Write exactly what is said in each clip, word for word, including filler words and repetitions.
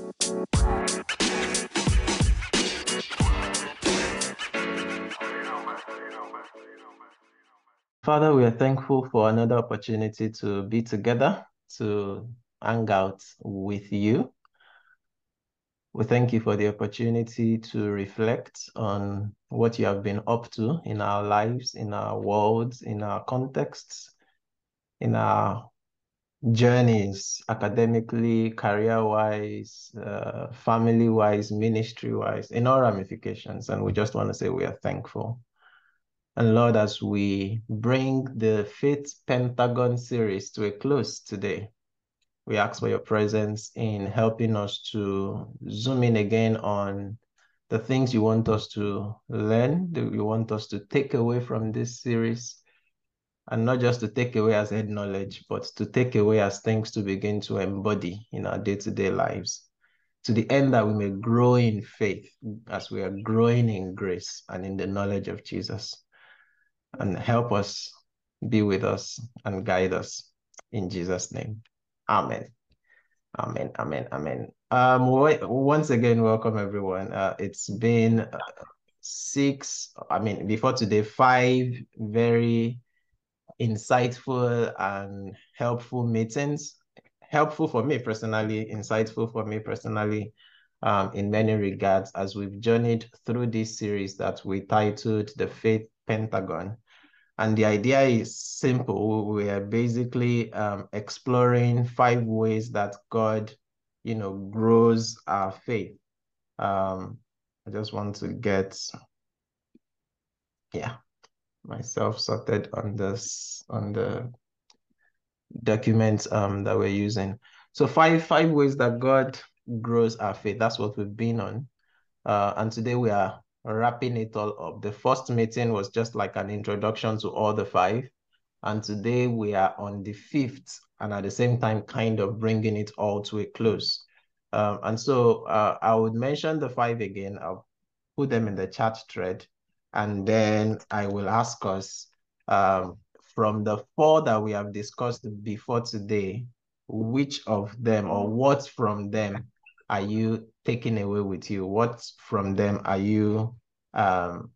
Father, we are thankful for another opportunity to be together, to hang out with you. We thank you for the opportunity to reflect on what you have been up to in our lives, in our worlds, in our contexts, in our journeys, academically, career-wise, uh, family-wise, ministry-wise, in all ramifications. And we just want to say we are thankful. And Lord, as we bring the Faith Pentagon series to a close today, we ask for your presence in helping us to zoom in again on the things you want us to learn, that you want us to take away from this series, and not just to take away as head knowledge, but to take away as things to begin to embody in our day-to-day lives, to the end that we may grow in faith as we are growing in grace and in the knowledge of Jesus. And help us, be with us, and guide us. In Jesus' name, amen. Amen, amen, amen. Um, once again, welcome everyone. Uh, it's been uh, six, I mean, before today, five very insightful and helpful meetings. Helpful for me personally, insightful for me personally, um, in many regards, as we've journeyed through this series that we titled The Faith Pentagon. And the idea is simple. We are basically um, exploring five ways that God, you know, grows our faith. Um, I just want to get, yeah, myself sorted on this, on the document um, that we're using. So five, five ways that God grows our faith. That's what we've been on. Uh, and today we are wrapping it all up. The first meeting was just like an introduction to all the five. And today we are on the fifth, and at the same time, kind of bringing it all to a close. Um, and so uh, I would mention the five again. I'll put them in the chat thread, and then I will ask us um, from the four that we have discussed before today, which of them or what from them are you taking away with you? What from them are you um,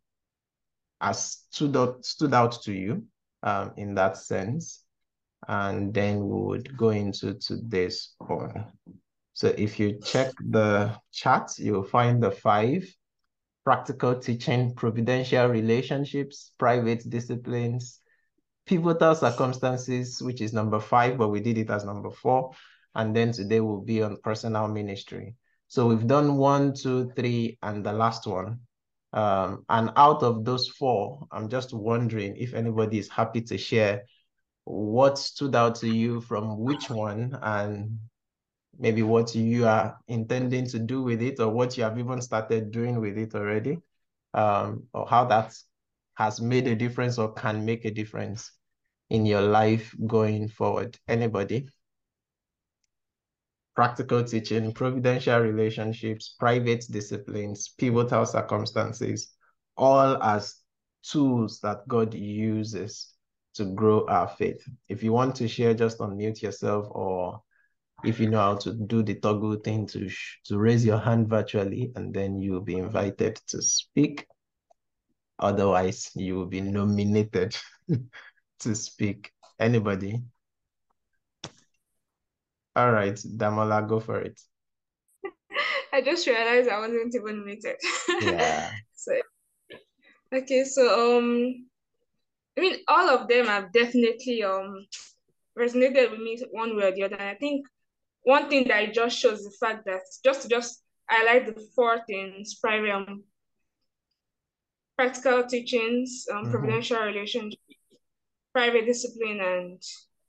as stood out, stood out to you um, in that sense? And then we would go into today's one. So if you check the chat, you'll find the five: practical teaching, providential relationships, private disciplines, pivotal circumstances, which is number five, but we did it as number four. And then today will be on personal ministry. So we've done one, two, three, and the last one. Um, and out of those four, I'm just wondering if anybody is happy to share what stood out to you from which one, and maybe what you are intending to do with it, or what you have even started doing with it already, um, or how that has made a difference or can make a difference in your life going forward. Anybody? Practical teaching, providential relationships, private disciplines, pivotal circumstances, all as tools that God uses to grow our faith. If you want to share, just unmute yourself, or if you know how to do the toggle thing to, to raise your hand virtually, and then you'll be invited to speak. Otherwise, you will be nominated to speak. Anybody? All right, Damola, go for it. I just realized I wasn't even muted. Yeah. So, okay, so um, I mean, all of them have definitely um resonated with me one way or the other. And I think one thing that it just shows the fact that just to just highlight the four things: private, um, practical teachings, um, Mm-hmm. providential relationship, private discipline, and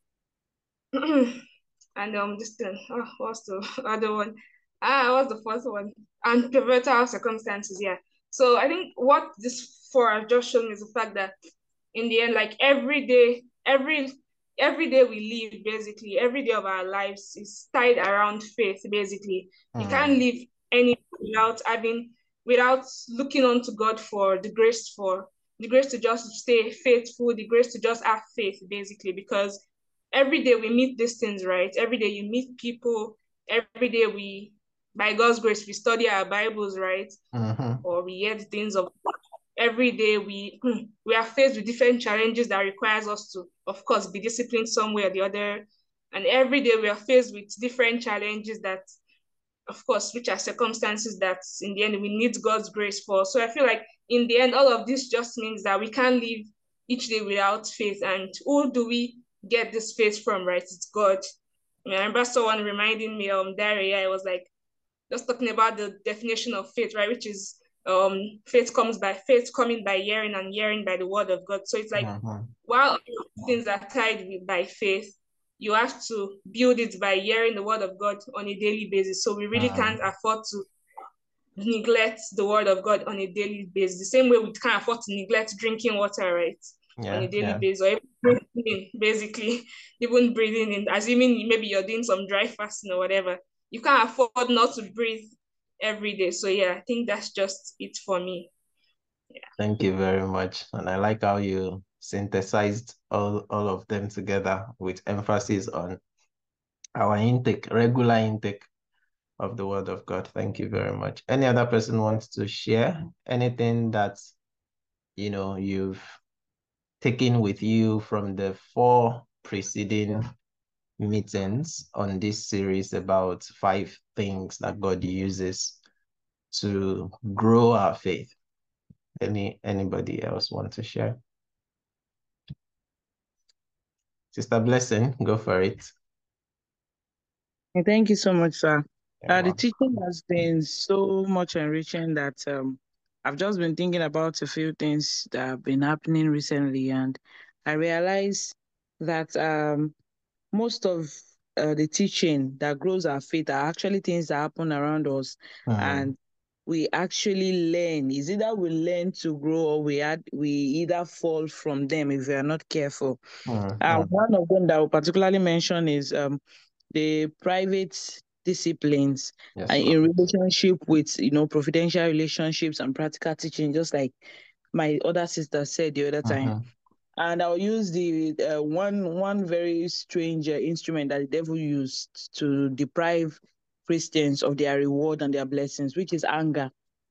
and um this thing. Oh, what's the other one? Ah, what's the fourth one? And pivotal circumstances. Yeah. So I think what this four have just shown is the fact that in the end, like every day, every every day we live, basically, every day of our lives is tied around faith, basically. You can't Mm. live any without having without looking unto God for the grace for the grace to just stay faithful, the grace to just have faith, basically, because every day we meet these things, right? Every day you meet people, every day we by God's grace, we study our Bibles, right? Mm-hmm. Or we hear the things of every day. We we are faced with different challenges that requires us to, of course, be disciplined some way or the other. And every day we are faced with different challenges that, of course, which are circumstances that in the end we need God's grace for. So I feel like in the end, all of this just means that we can't live each day without faith. And who do we get this faith from, right? It's God. I remember someone reminding me, um, Daria, I was like, just talking about the definition of faith, right? Which is um faith comes by faith coming by hearing and hearing by the word of God. So it's like Mm-hmm. while things are tied with by faith, you have to build it by hearing the word of God on a daily basis. So we really Mm. can't afford to neglect the word of God on a daily basis. The same way we can't afford to neglect drinking water, right? On a Yeah, daily yeah. basis, or even breathing in, basically, even breathing in, assuming maybe you're doing some dry fasting or whatever. You can't afford not to breathe every day. So yeah, I think that's just it for me. Thank you very much. And I like how you synthesized all, all of them together with emphasis on our intake, regular intake of the word of God. Thank you very much. Any other person wants to share anything that, you know, you've taken with you from the four preceding meetings on this series about five things that God uses to grow our faith? Any anybody else want to share? Sister Blessing, go for it. Thank you so much, sir. Yeah, Uh, the well. teaching has been so much enriching that um, I've just been thinking about a few things that have been happening recently, and I realized that um, most of uh, the teaching that grows our faith are actually things that happen around us, Mm, and we actually learn. Is either we learn to grow or we add, we either fall from them if we are not careful. mm, Uh, mm. one of them that I will particularly mention is um, the private disciplines uh, Yes, in Lord. relationship with, you know, providential relationships and practical teaching, just like my other sister said the other time. Mm-hmm. And I'll use the uh, one one very strange uh, instrument that the devil used to deprive Christians of their reward and their blessings, which is anger.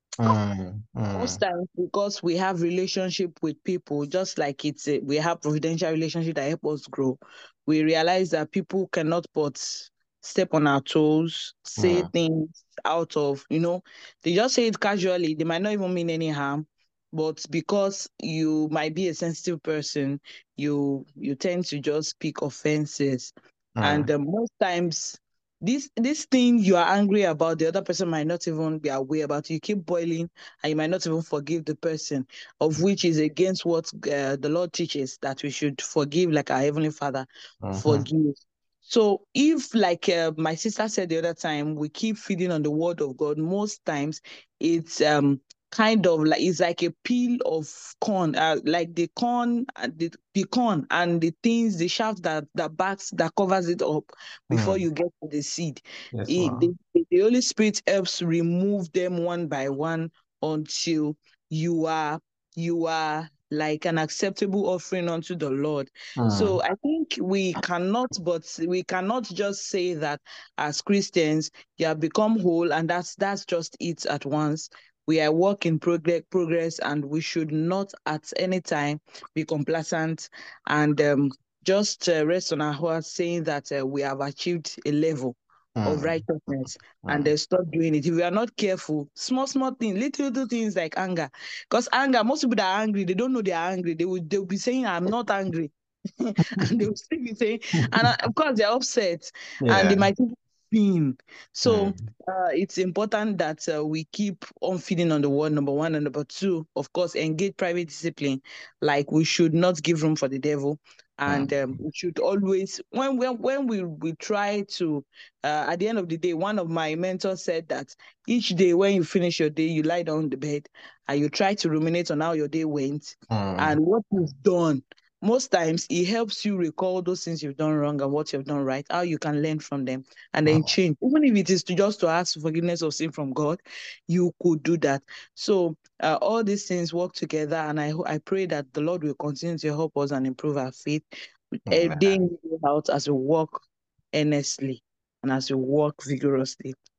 Mm, Most mm, times, because we have relationship with people, just like it's a, we have providential relationship that help us grow, we realize that people cannot but step on our toes, say mm, things out of, you know, they just say it casually. They might not even mean any harm, but because you might be a sensitive person, you you tend to just pick offenses, and mm, uh, most times this this thing you are angry about, the other person might not even be aware about it. You keep boiling and you might not even forgive the person, of which is against what uh, the Lord teaches, that we should forgive like our Heavenly Father mm-hmm. forgives. So, if, like uh, my sister said the other time, we keep feeding on the Word of God, most times it's um kind of like it's like a peel of corn, uh, like the corn, uh, the, the corn and the things, the shaft that that backs that covers it up before Mm. you get to the seed. Yes, It, Lord. the, the Holy Spirit helps remove them one by one until you are you are like an acceptable offering unto the Lord. So Mm, I think we cannot, but we cannot just say that as Christians you have become whole and that's that's just it at once. We are work in progress, progress, and we should not at any time be complacent and um, just uh, rest on our hearts, saying that uh, we have achieved a level of mm, righteousness and mm, they stop doing it. If we are not careful, small, small things, little, little things like anger. Because anger, most people that are angry, they don't know they are angry. They will they'll be saying, I'm not angry. And they will still be saying, and uh, of course they're upset and they yeah. might even spin. So Mm, uh, it's important that uh, we keep on feeding on the word, number one, and number two, of course, engage private discipline. Like we should not give room for the devil, and mm, um, we should always when when when we we try to. Uh, at the end of the day, one of my mentors said that each day when you finish your day, you lie down on the bed and you try to ruminate on how your day went mm, and what you've done. Most times it helps you recall those things you've done wrong and what you've done right, how you can learn from them and then mm. change. Even if it is to just to ask forgiveness of sin from God, you could do that. So uh, all these things work together, and I I pray that the Lord will continue to help us and improve our faith uh, day Amen. in day out as we work earnestly and as we work vigorously.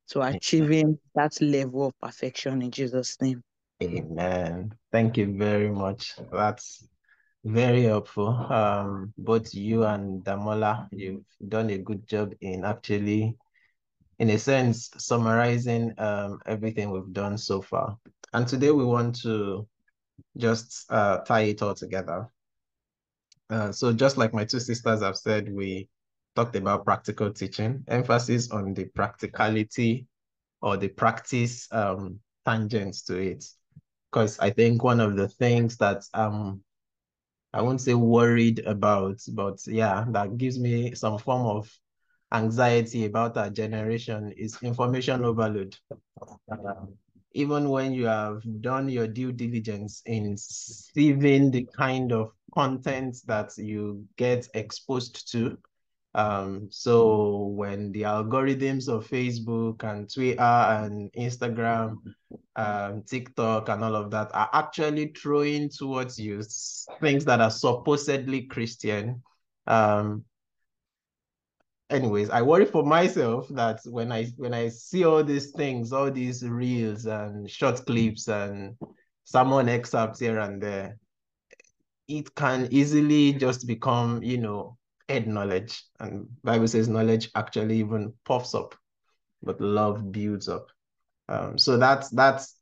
to achieving that level of perfection in Jesus' name. Amen. Thank you very much. That's very helpful. Um, both you and Damola, you've done a good job in actually, in a sense, summarizing um, everything we've done so far. And today we want to just uh, tie it all together. Uh, so just like my two sisters have said, we talked about practical teaching, emphasis on the practicality or the practice um, tangents to it. Because I think one of the things that um, I won't say worried about, but yeah, that gives me some form of anxiety about our generation is information overload. Um, even when you have done your due diligence in sieving the kind of content that you get exposed to. Um, so when the algorithms of Facebook and Twitter and Instagram, um, TikTok and all of that are actually throwing towards you things that are supposedly Christian, um, anyways, I worry for myself that when I when I see all these things, all these reels and short clips and sermon excerpts here and there, it can easily just become, you know, head knowledge. And Bible says knowledge actually even puffs up, but love builds up. Um, so that's that's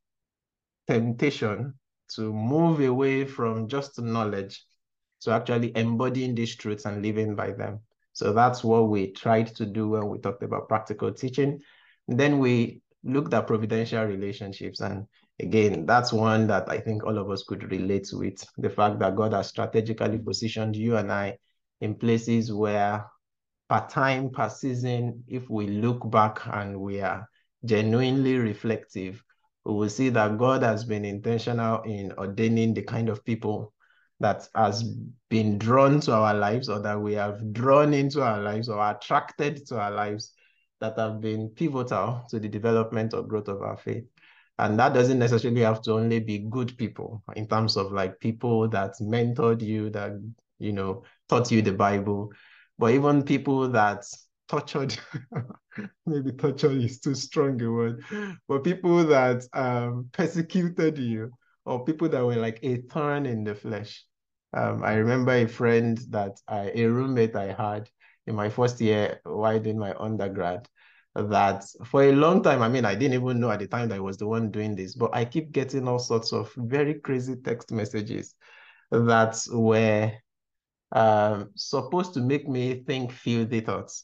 temptation to move away from just knowledge to actually embodying these truths and living by them. So that's what we tried to do when we talked about practical teaching. Then we looked at providential relationships. And again, that's one that I think all of us could relate with. The fact that God has strategically positioned you and I in places where per time, per season, if we look back and we are genuinely reflective, we will see that God has been intentional in ordaining the kind of people that has been drawn to our lives, or that we have drawn into our lives or attracted to our lives, that have been pivotal to the development or growth of our faith. And that doesn't necessarily have to only be good people in terms of like people that mentored you, that, you know, taught you the Bible, but even people that tortured, maybe torture is too strong a word, but people that um, persecuted you, or people that were like a thorn in the flesh. Um, I remember a friend that I, a roommate I had in my first year while doing my undergrad, that for a long time, I mean, I didn't even know at the time that I was the one doing this, but I keep getting all sorts of very crazy text messages that were um, supposed to make me think filthy thoughts.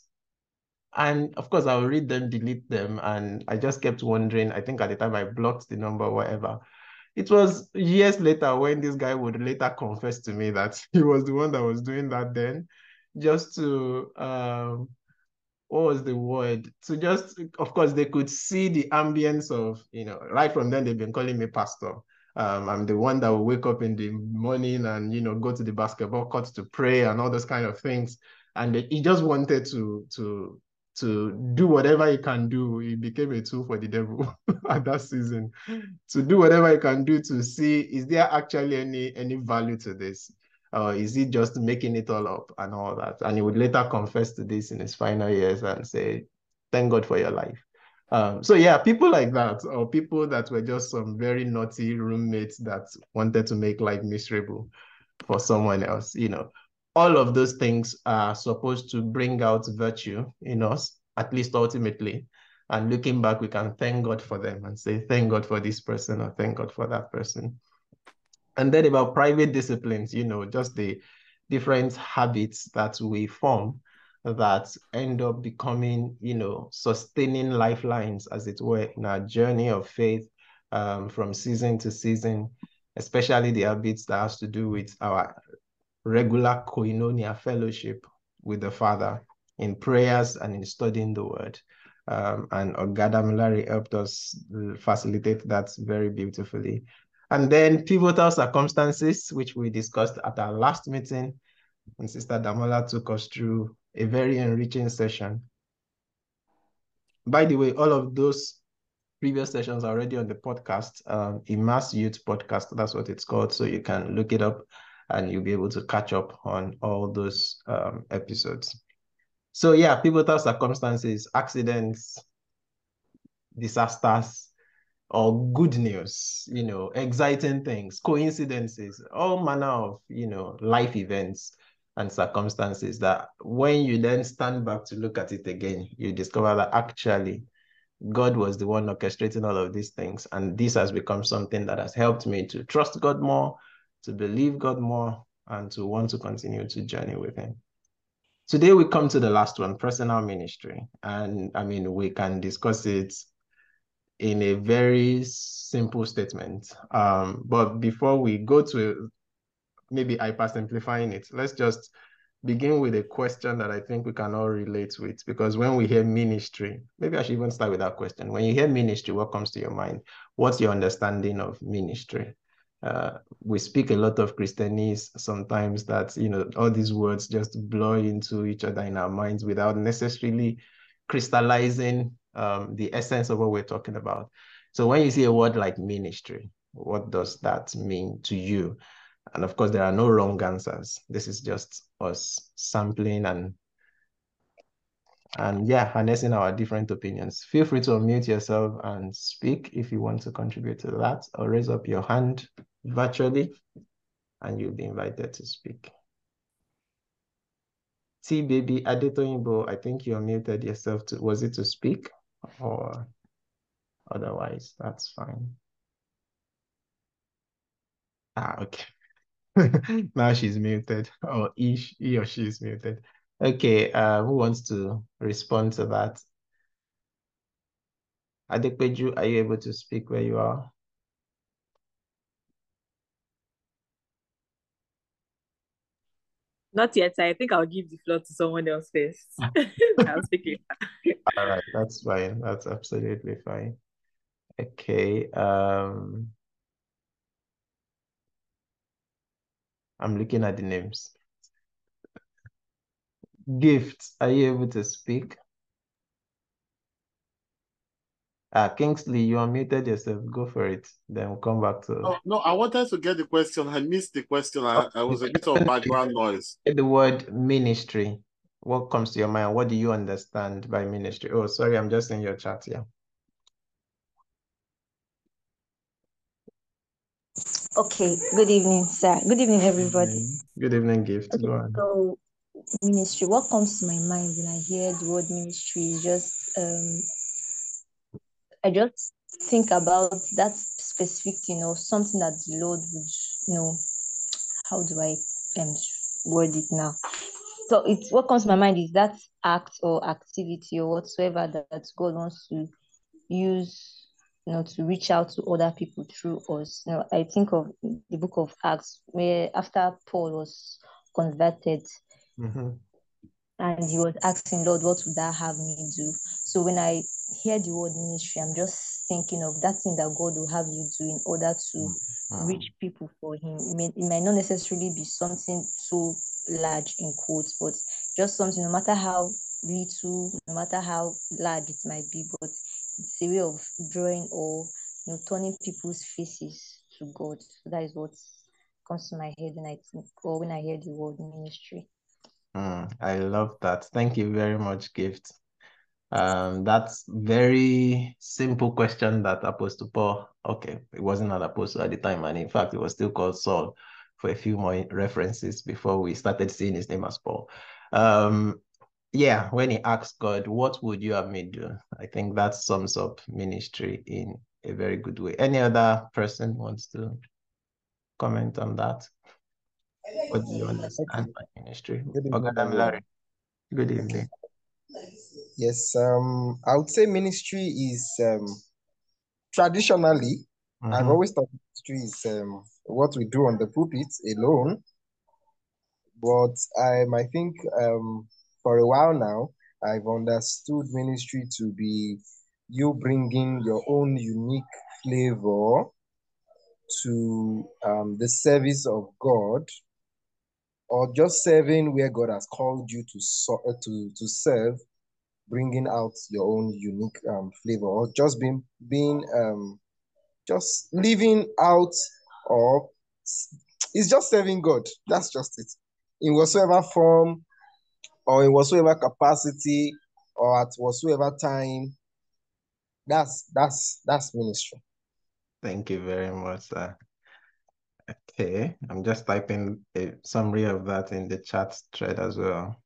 And of course, I'll read them, delete them. And I just kept wondering, I think at the time I blocked the number, whatever. It was years later when this guy would later confess to me that he was the one that was doing that then, just to, um, what was the word? To just, of course, they could see the ambience of, you know, right from then they've been calling me pastor. Um, I'm the one that will wake up in the morning and, you know, go to the basketball court to pray and all those kind of things. And he just wanted to, to, to do whatever he can do. He became a tool for the devil at that season, to do whatever he can do to see, is there actually any, any value to this? Or is he just making it all up and all that? And he would later confess to this in his final years and say, thank God for your life. Um, so yeah, people like that, or people that were just some very naughty roommates that wanted to make life miserable for someone else, you know, all of those things are supposed to bring out virtue in us, at least ultimately. And looking back, we can thank God for them and say, thank God for this person, or thank God for that person. And then about private disciplines, you know, just the different habits that we form that end up becoming, you know, sustaining lifelines, as it were, in our journey of faith, um, from season to season, especially the habits that has to do with our regular koinonia fellowship with the Father in prayers and in studying the Word. Um, and Ogadamilari helped us facilitate that very beautifully. And then pivotal circumstances, which we discussed at our last meeting, and Sister Damola took us through a very enriching session. By the way, all of those previous sessions are already on the podcast, um, Immerse Youth Podcast, that's what it's called. So you can look it up and you'll be able to catch up on all those um, episodes. So yeah, pivotal circumstances, accidents, disasters or good news, you know, exciting things, coincidences, all manner of, you know, life events and circumstances that when you then stand back to look at it again, you discover that actually God was the one orchestrating all of these things. And this has become something that has helped me to trust God more, to believe God more, and to want to continue to journey with him. Today we come to the last one, personal ministry. And I mean, we can discuss it in a very simple statement. Um, but before we go to maybe hyper-simplifying it, let's just begin with a question that I think we can all relate with, because when we hear ministry, maybe I should even start with that question. When you hear ministry, what comes to your mind? What's your understanding of ministry? Uh, we speak a lot of Christianese sometimes that, you know, all these words just blow into each other in our minds without necessarily crystallizing um, the essence of what we're talking about. So when you see a word like ministry, what does that mean to you? And of course, there are no wrong answers. This is just us sampling and, and yeah, harnessing our different opinions. Feel free to unmute yourself and speak if you want to contribute to that, or raise up your hand virtually and you'll be invited to speak. T baby Adetoyinbo, I think you unmuted yourself to, was it to speak or otherwise? That's fine. Ah, okay. Now she's muted, or he, he or she is muted. Okay, uh, who wants to respond to that? Adepeju, are you able to speak where you are? Not yet. I think I'll give the floor to someone else first. I'll speak later. All right, that's fine. That's absolutely fine. Okay. Um, I'm looking at the names. Gift, are you able to speak? Uh, Kingsley, you unmuted yourself. Go for it. Then we'll come back to... Oh, no, I wanted to get the question. I missed the question. I, I was a bit of background noise. The word ministry. What comes to your mind? What do you understand by ministry? Oh, sorry, I'm just in your chat here. Okay, good evening, sir. Good evening, everybody. Good evening, Gift. Okay, Go on. so ministry, what comes to my mind when I hear the word ministry is just, um, I just think about that specific thing or something that the Lord would, you know, how do I um, word it now? So it's what comes to my mind is that act or activity or whatsoever that, that God wants to use, you know, to reach out to other people through us. You know, I think of the book of Acts where after Paul was converted, Mm-hmm. and he was asking, Lord, what would that have me do? So when I hear the word ministry, I'm just thinking of that thing that God will have you do in order to mm-hmm. reach people for him. It, may, it might not necessarily be something so large in quotes, but just something, no matter how little, no matter how large it might be, but it's a way of drawing or, you know, turning people's faces to God. So that is what comes to my head when I think, or when I hear the word ministry. Mm, I love that. Thank you very much, Gift. Um, that's very simple question that Apostle Paul, okay, it wasn't an apostle at the time, and in fact, it was still called Saul for a few more references before we started seeing his name as Paul. Um, yeah, when he asked God, what would you have me do? I think that sums up ministry in a very good way. Any other person wants to comment on that? What do you understand by ministry? Good evening, Larry. Good evening. Yes, um, I would say ministry is um, traditionally, mm-hmm. I've always thought ministry is um, what we do on the pulpit alone. But um, I think um, for a while now, I've understood ministry to be you bringing your own unique flavor to um, the service of God, or just serving where God has called you to so, uh, to to serve, bringing out your own unique um, flavor, or just being being um, just living out, or it's just serving God. That's just it, in whatsoever form, or in whatsoever capacity, or at whatsoever time That's that's that's ministry. Thank you very much, sir. Okay, I'm just typing a summary of that in the chat thread as well.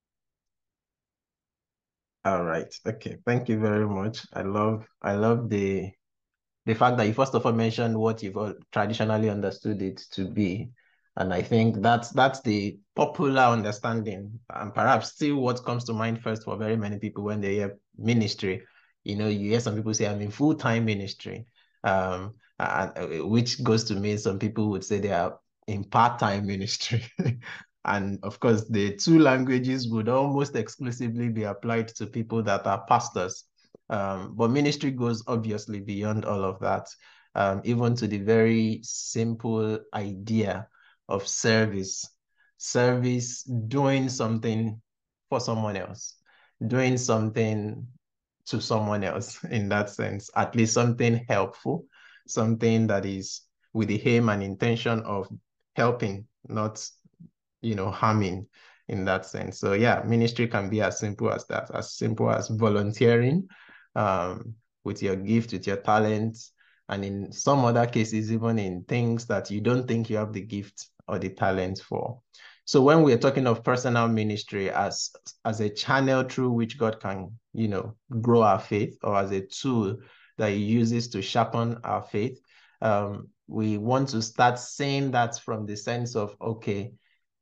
All right. Okay. Thank you very much. I love I love the the fact that you first of all mentioned what you've all traditionally understood it to be. And I think that's that's the popular understanding, and perhaps still what comes to mind first for very many people when they hear ministry. You know, you hear some people say, I'm in full-time ministry, um, and, which goes to mean some people would say they are in part-time ministry. And of course, the two languages would almost exclusively be applied to people that are pastors. Um, but ministry goes obviously beyond all of that, um, even to the very simple idea of service. Service, doing something for someone else, doing something to someone else in that sense, at least something helpful, something that is with the aim and intention of helping, not, you know, harming in that sense. So yeah, ministry can be as simple as that, as simple as volunteering um, with your gift, with your talents, and in some other cases, even in things that you don't think you have the gift or the talent for. So when we're talking of personal ministry as, as a channel through which God can, you know, grow our faith, or as a tool that he uses to sharpen our faith, um, we want to start saying that from the sense of, okay,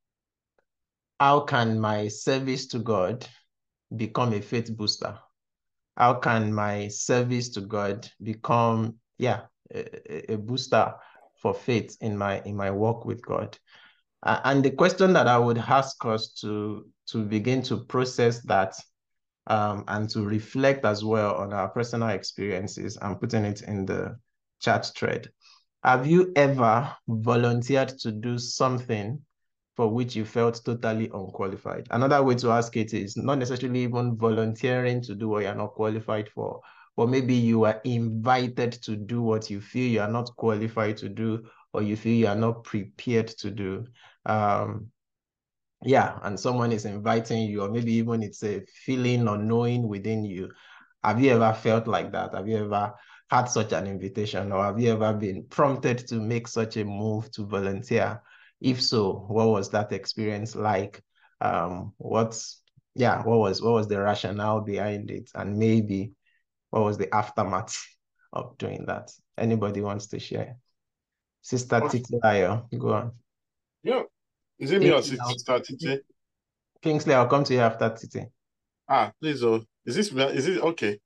how can my service to God become a faith booster? How can my service to God become, yeah, a, a booster for faith in my in my walk with God? Uh, and the question that I would ask us to to begin to process that um, and to reflect as well on our personal experiences, I'm putting it in the chat thread. Have you ever volunteered to do something for which you felt totally unqualified? Another way to ask it is not necessarily even volunteering to do what you're not qualified for, but maybe you are invited to do what you feel you are not qualified to do, or you feel you are not prepared to do. Um, yeah, and someone is inviting you, or maybe even it's a feeling or knowing within you. Have you ever felt like that? Have you ever had such an invitation, or have you ever been prompted to make such a move to volunteer? If so, what was that experience like? Um, what's yeah, what was what was the rationale behind it? And maybe what was the aftermath of doing that? Anybody wants to share? Sister Titilayo, go on. Yeah. Is it me or Sister Titi? Kingsley, I'll come to you after Titi. Ah, please, oh, is this, is it okay?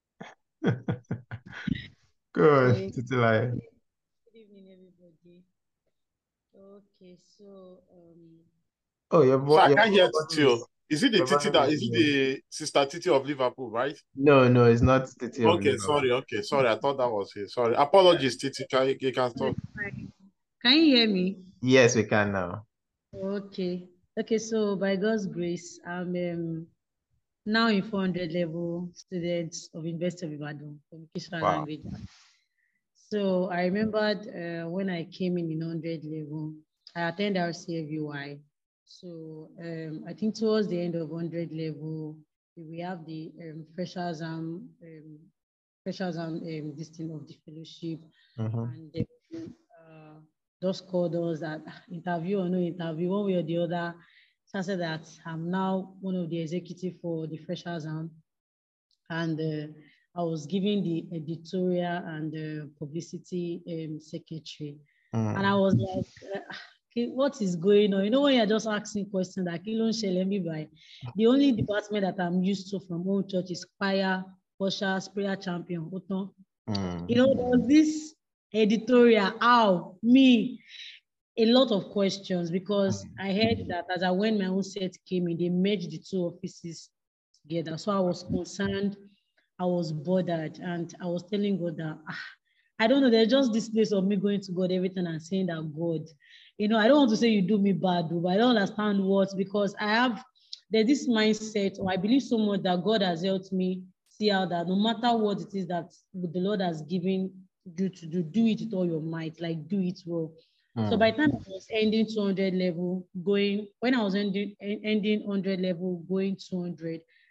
Good, Titilayo. Good evening, everybody. Okay, so um. Oh, your So I your can't hear volume Titi. is, Is it the your Titi volume that is is it low. the Sister Titi of Liverpool, right? No, no, it's not Titi of Okay, Liverpool. sorry, okay, sorry. I thought that was it. Sorry. Apologies, Titi. Can you, you can talk. Can you hear me? Yes, we can now. Okay. Okay, so by God's grace, I'm um, now in four hundred level students of University of Ibadan, Communication Wow. Language. So I remembered uh, when I came in in one hundred level, I attended our C F U I. So um, I think towards the end of one hundred level, we have the um, freshers and um, freshers and um, this thing of the fellowship, Mm-hmm. and they uh, just called us that interview or no interview, one way or the other. So I said that I'm now one of the executive for the freshers and and uh, I was given the editorial and the publicity um, secretary, mm. and I was like, uh, okay, what is going on? You know, when you're just asking questions like, by the only department that I'm used to from home church is choir, ushers, prayer champion. Mm. You know, there was this editorial, how me, a lot of questions, because mm. I heard that as I when my own set came in, they merged the two offices together. So I was concerned. I was bothered, and I was telling God that ah, I don't know, there's just this place of me going to God every time and saying that God, you know, I don't want to say you do me bad, but I don't understand what, because I have, there's this mindset, or I believe so much that God has helped me see out that no matter what it is that the Lord has given you to do, do it with all your might, like do it well. Mm. So by the time I was ending two hundred level, going, when I was ending, ending one hundred level, going two hundred,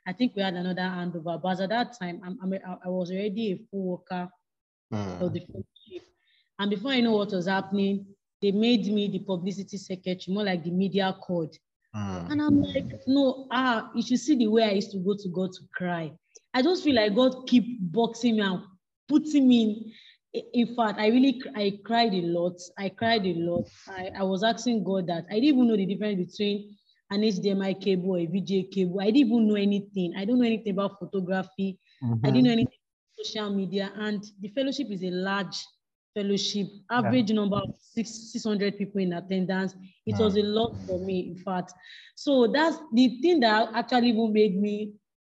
I think we had another handover, but at that time, I'm, I'm, I was already a full worker mm. of the fellowship. And before I know what was happening, they made me the publicity secretary, more like the media code. Mm. And I'm like, no, ah, you should see the way I used to go to God to cry. I just feel like God keep boxing me and putting me in. In fact, I really, I cried a lot. I cried a lot. I, I was asking God that I didn't even know the difference between an H D M I cable or a V G A cable. I didn't even know anything. I don't know anything about photography. Mm-hmm. I didn't know anything about social media. And the fellowship is a large fellowship, average yeah. number of six, 600 people in attendance. It mm. was a lot for me, in fact. So that's the thing that actually even made me,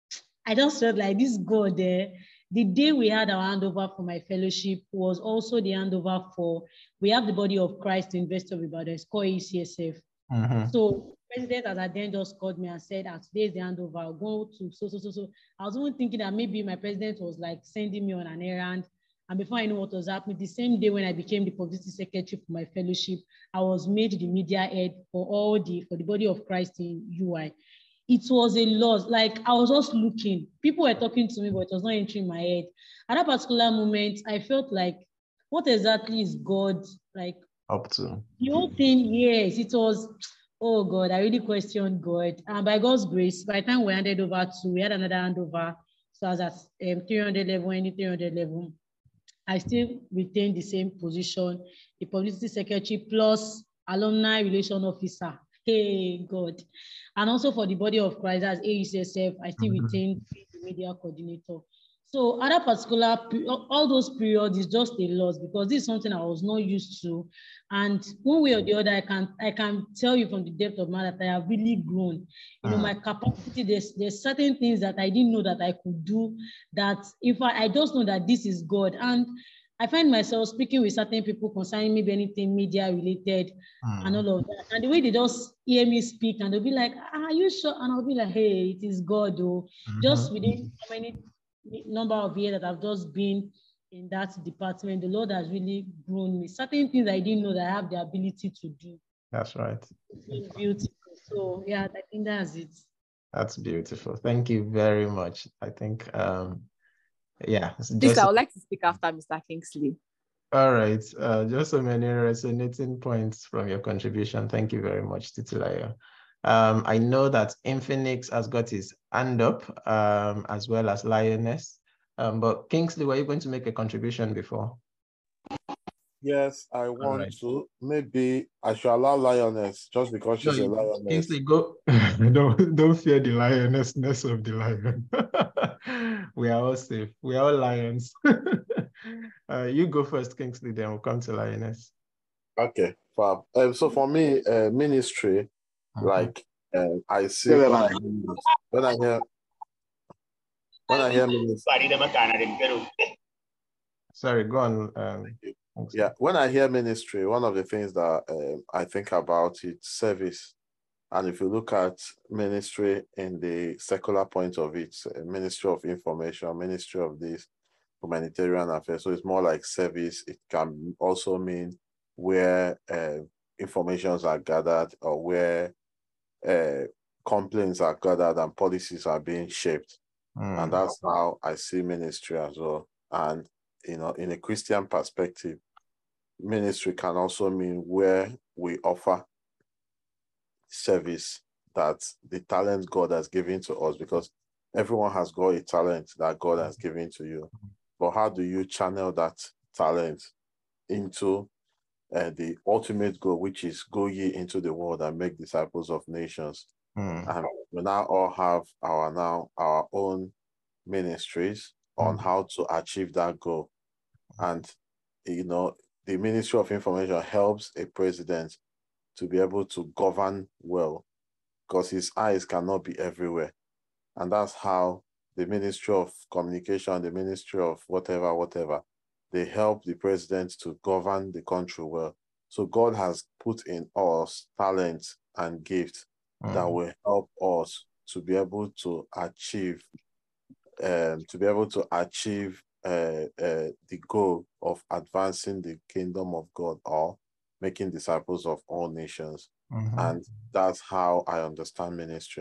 I just felt like this God there. The day we had our handover for my fellowship was also the handover for, we have the Body of Christ University of Ibadan, it's called E C S F. Mm-hmm. So the president at then just called me and said, ah, today is the handover, I'll go to so, so, so, so. I was even thinking that maybe my president was like sending me on an errand. And before I knew what was happening, the same day when I became the publicity secretary for my fellowship, I was made the media head for all the, for the Body of Christ in U I. It was a loss. Like, I was just looking. People were talking to me, but it was not entering my head. At that particular moment, I felt like, what exactly is God like up to? The whole thing, yes, it was, oh God, I really questioned God. And by God's grace, by the time we handed over to, we had another handover. So I was at um, three hundred level, any three hundred level. I still retained the same position, the publicity secretary plus alumni relation officer. Hey, God. And also for the Body of Christ, as A E C S F, I still mm-hmm. retained the media coordinator. So at that particular, all those periods is just a loss because this is something I was not used to. And one way or the other, I can I can tell you from the depth of my that I have really grown. You know, my capacity, there's, there's certain things that I didn't know that I could do, that if I, I just know that this is God. And I find myself speaking with certain people concerning maybe anything media related mm. and all of that. And the way they just hear me speak and they'll be like, are you sure? And I'll be like, hey, it is God, though. Mm-hmm. Just within how many number of years that I've just been in that department, the Lord has really grown me. Certain things I didn't know that I have the ability to do. That's right. It's beautiful. So yeah, I think that's it. That's beautiful. Thank you very much. I think, um, yeah. Please, I would like to speak after Mister Kingsley. All right. Uh, just so many resonating points from your contribution. Thank you very much, Titilayo. Um, I know that Infinix has got his hand up, um, as well as Lioness. Um, but Kingsley, were you going to make a contribution before? Yes, I want right. to. Maybe I should allow Lioness just because she's no, a lioness. Kingsley, go. don't, don't fear the lionessness of the lion. We are all safe. We are all lions. uh, you go first, Kingsley, then we'll come to Lioness. Okay, fab. Um, so for me, uh, ministry, mm-hmm. like uh, I see when I hear when I hear ministry. Sorry, go on. Um, yeah, when I hear ministry, one of the things that um, I think about is service. And if you look at ministry in the secular point of it, uh, Ministry of Information, Ministry of this, humanitarian affairs. So it's more like service. It can also mean where uh, informations are gathered or where uh, complaints are gathered and policies are being shaped. Mm. And that's how I see ministry as well. And, you know, in a Christian perspective, ministry can also mean where we offer service that the talent God has given to us, because everyone has got a talent that God has given to you. But how do you channel that talent into uh, the ultimate goal, which is go ye into the world and make disciples of nations? Mm. And we now all have our now our own ministries on mm. how to achieve that goal. And, you know, the Ministry of Information helps a president to be able to govern well, because his eyes cannot be everywhere. And that's how the Ministry of Communication, the Ministry of whatever, whatever, they help the president to govern the country well. So God has put in us talents and gifts mm. that will help us to be able to achieve, um, to be able to achieve uh, uh, the goal of advancing the kingdom of God, or making disciples of all nations. Mm-hmm. And that's how I understand ministry.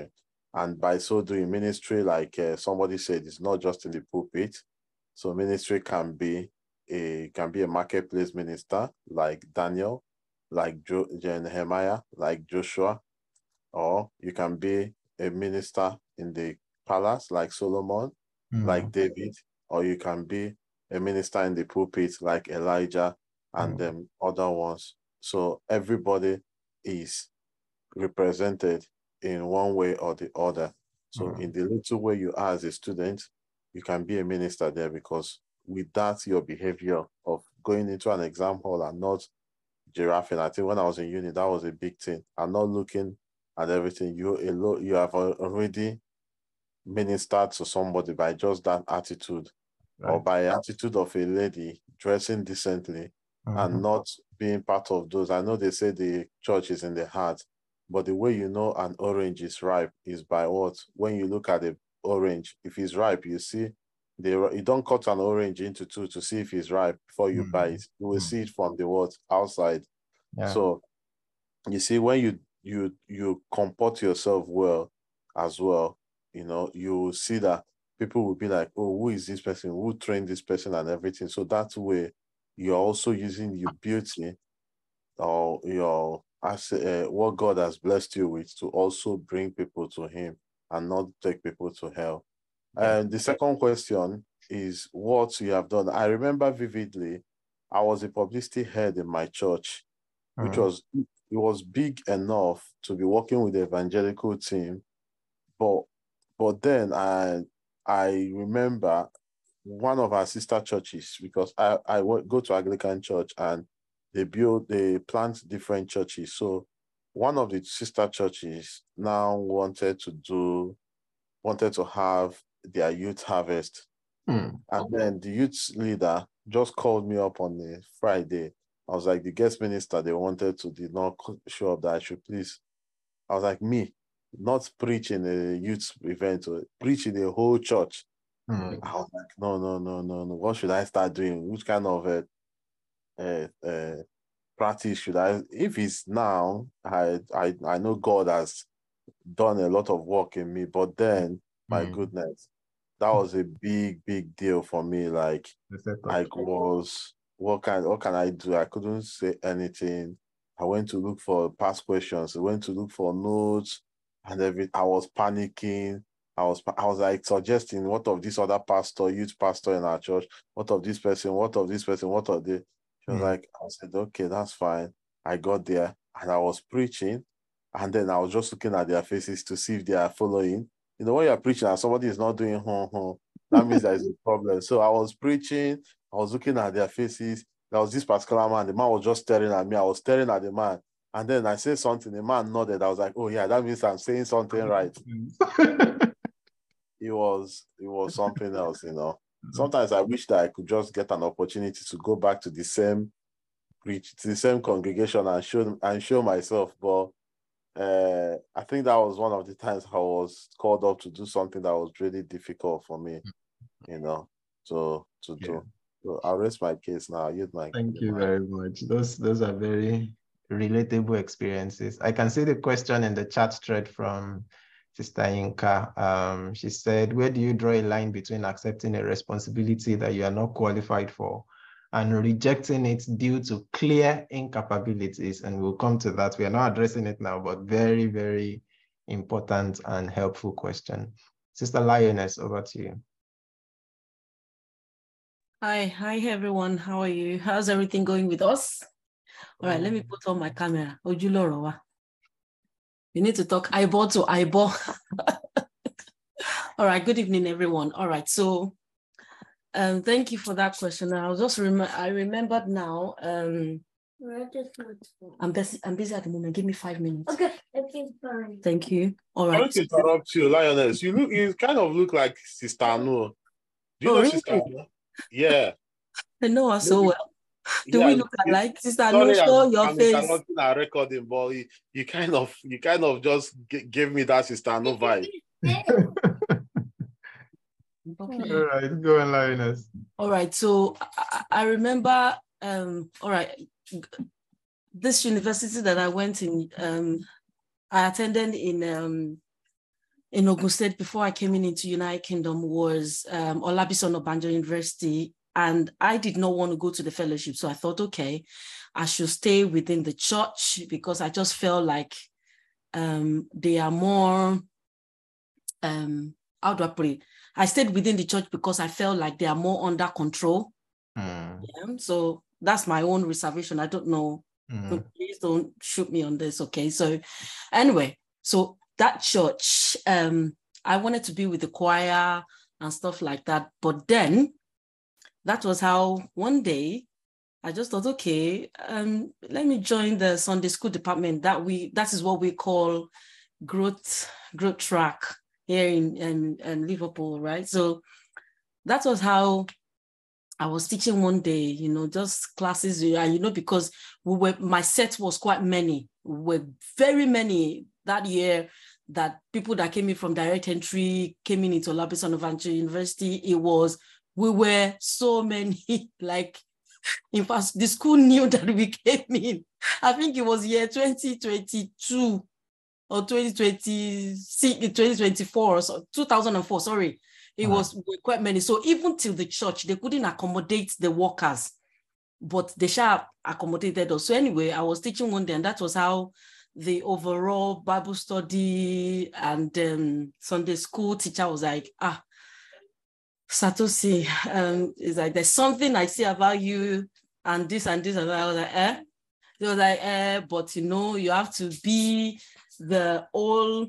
And by so doing, ministry, like uh, somebody said, is not just in the pulpit. So ministry can be a can be a marketplace minister, like Daniel, like jo Nehemiah, like Joshua, or you can be a minister in the palace, like Solomon, mm. like David, or you can be a minister in the pulpit, like Elijah and mm. um, other ones. So everybody is represented in one way or the other. So mm. in the little way you are as a student, you can be a minister there, because with that, your behavior of going into an exam hall and not giraffing. I think when I was in uni, that was a big thing. I'm not looking at everything. You alone, you have already ministered to somebody by just that attitude, right. or by attitude of a lady dressing decently mm-hmm. and not being part of those. I know they say the church is in the heart, but the way you know an orange is ripe is by what? When you look at the orange, if it's ripe, you see, the, you don't cut an orange into two to see if it's ripe before you mm-hmm. buy it. You will mm-hmm. see it from the what? Outside. Yeah. So you see, when you you you comport yourself well as well, you know, you see that people will be like, oh, who is this person? Who trained this person and everything? So that way, you're also using your beauty or your as uh, what God has blessed you with to also bring people to Him and not take people to hell. Yeah. And the second question is what you have done. I remember vividly, I was a publicity head in my church, mm. which was it was big enough to be working with the evangelical team, but but then I I remember one of our sister churches, because I I go to Anglican church and they build they plant different churches. So one of the sister churches now wanted to do wanted to have their youth harvest, mm. and then the youth leader just called me up on a Friday. I was like, the guest minister they wanted to did not show up, that I should please. I was like, me, not preach in a youth event, or preach in a whole church. Mm. I was like, no, no, no, no, no. What should I start doing? Which kind of uh, uh, uh, practice should I? If it's now, I, I, I know God has done a lot of work in me, but then, my mm. goodness, that was a big, big deal for me. Like, I was, what can, what can I do? I couldn't say anything. I went to look for past questions. I went to look for notes and everything. I was panicking. I was, I was like suggesting, what of this other pastor, youth pastor in our church? What of this person? What of this person? What of this? She was mm. like, I said, okay, that's fine. I got there and I was preaching. And then I was just looking at their faces to see if they are following. You know, when you're preaching and somebody is not doing hum, hum, that means there's a problem. So I was preaching. I was looking at their faces. There was this particular man. The man was just staring at me. I was staring at the man. And then I said something. The man nodded. I was like, oh, yeah, that means I'm saying something right. It was, it was something else, you know. Sometimes I wish that I could just get an opportunity to go back to the same preach, to the same congregation and show, and show myself. But uh, I think that was one of the times I was called up to do something that was really difficult for me, you know, to, to yeah. do. So I'll rest my case now. I'll use my Thank you very much. Those those are very relatable experiences. I can see the question in the chat thread from Sister Inka. Um, she said, where do you draw a line between accepting a responsibility that you are not qualified for and rejecting it due to clear incapabilities? And we'll come to that. We are not addressing it now, but very, very important and helpful question. Sister Lioness, over to you. Hi, hi everyone. How are you? How's everything going with us? All right, let me put on my camera. Ojulorowa. You need to talk eyeball to eyeball. All right, good evening, everyone. All right, so um, thank you for that question. I was just rem I remembered now. Um, I'm busy. I'm busy at the moment. Give me five minutes. Okay, okay, fine. Thank you. All right. I want to interrupt you, Lioness. You look. You kind of look like Sister Anu. Do you oh, know really? Sister Anu? Yeah. I know her so well. Do yeah, we look alike? Sister Anu, show your I'm, face. I'm not in a recording, but you, you kind of, you kind of just gave me that Sister Anu vibe. Okay. All right, go on, Lioness. All right, so I, I remember. Um, all right, this university that I went in, um, I attended in um, in Ogun State before I came in into United Kingdom was um, Olabisi Onabanjo University. And I did not want to go to the fellowship. So I thought, okay, I should stay within the church because I just felt like um, they are more, um, how do I put it? I stayed within the church because I felt like they are more under control. Mm. Yeah? So that's my own reservation. I don't know. Mm. Please don't shoot me on this, okay? So anyway, so that church, um, I wanted to be with the choir and stuff like that. But then, that was how one day I just thought, okay, um, let me join the Sunday school department. That we that is what we call growth growth track here in, in, in Liverpool, right? So that was how I was teaching one day, you know, just classes, and you know, because we were my set was quite many, we were very many that year. That people that came in from direct entry came in into Olabisi Onabanjo University. It was We were so many, like, in fact, the school knew that we came in. I think it was year twenty twenty-two or twenty twenty, twenty twenty-four or so, two thousand four, sorry. It uh-huh. was quite many. So even till the church, they couldn't accommodate the workers, but they shall accommodated us. So anyway, I was teaching one day, and that was how the overall Bible study and um, Sunday school teacher was like, ah, Satosi, um, is like, there's something I see about you and this and this. And I was like, eh? They was like, eh, but you know, you have to be the all,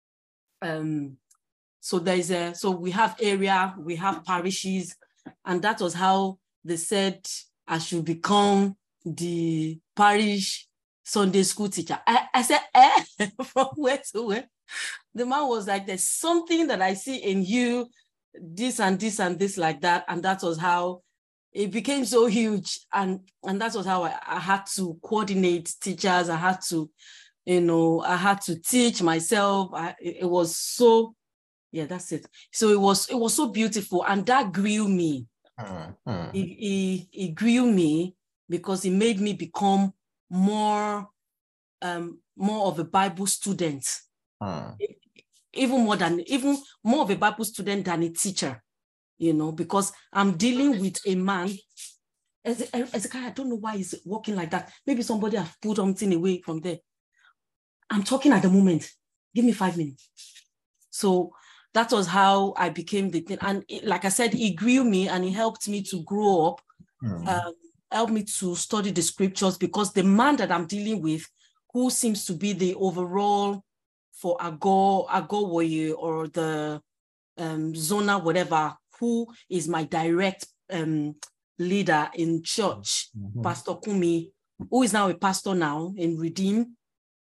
um, so there's a, so we have area, we have parishes, and that was how they said I should become the parish Sunday school teacher. I, I said, eh, from where to where? The man was like, there's something that I see in you, this and this and this like that. And that was how it became so huge. And, and that was how I, I had to coordinate teachers. I had to, you know, I had to teach myself. I, it was so, yeah, that's it. So it was, it was so beautiful. And that grew me. Uh-huh. It, it, it grew me because it made me become more, um, more of a Bible student. Uh-huh. It, even more than, even more of a Bible student than a teacher, you know, because I'm dealing with a man. As a, as a guy, I don't know why he's walking like that. Maybe somebody has put something away from there. I'm talking at the moment. Give me five minutes. So that was how I became the thing. And it, like I said, it grew me and it helped me to grow up, mm. um, helped me to study the scriptures, because the man that I'm dealing with, who seems to be the overall for Ago, Agowoye or the um, Zona, whatever, who is my direct um, leader in church, mm-hmm. Pastor Kumi, who is now a pastor now in Redeem,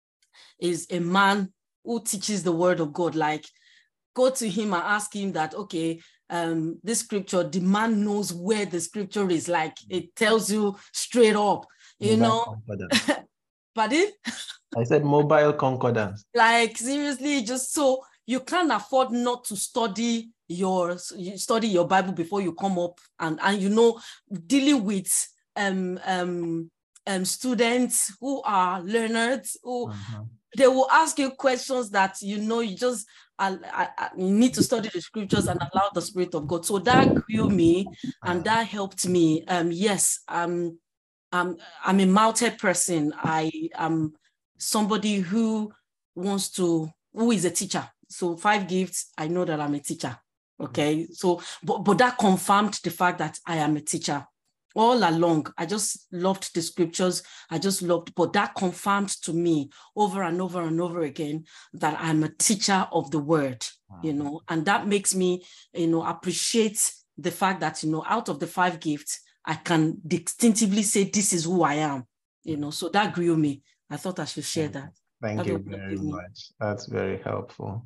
is a man who teaches the word of God. Like, go to him and ask him that, okay, um, this scripture, the man knows where the scripture is. Like, it tells you straight up, you know. Pardon? I said mobile concordance. Like, seriously, just so you can't afford not to study your you study your Bible before you come up, and and you know, dealing with um um um students who are learners, who uh-huh. they will ask you questions that, you know, you just I, I, I you need to study the scriptures and allow the Spirit of God. So that grew me, and that helped me. Um, yes, um, I'm I'm a mounted person. I am somebody who wants to, who is a teacher. So five gifts, I know that I'm a teacher. Okay. So, but, but that confirmed the fact that I am a teacher. All along, I just loved the scriptures. I just loved, but that confirmed to me over and over and over again that I'm a teacher of the word, wow. you know, and that makes me, you know, appreciate the fact that, you know, out of the five gifts, I can distinctively say, this is who I am, you know, so that grew me. I thought I should share that. Thank you very much. That's very helpful.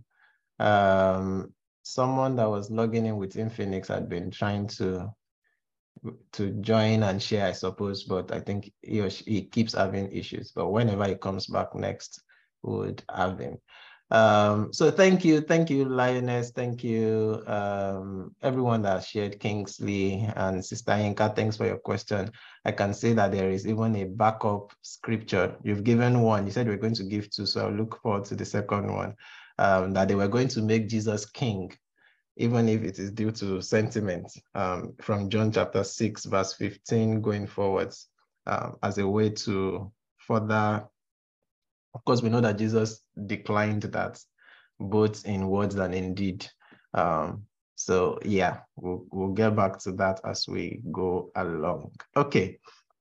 Um, someone that was logging in with Infinix had been trying to to join and share, I suppose, but I think he or she, he keeps having issues. But whenever he comes back next, we would have him. Um, so thank you, thank you, Lioness, thank you, um, everyone that shared, Kingsley and Sister Yinka, thanks for your question. I can say that there is even a backup scripture. You've given one, you said we're going to give two, so I'll look forward to the second one. um, that they were going to make Jesus king, even if it is due to sentiment, um, from John chapter six, verse fifteen going forwards, um, as a way to further. Of course, we know that Jesus declined that, both in words and in deed. Um, so yeah, we'll, we'll get back to that as we go along. Okay.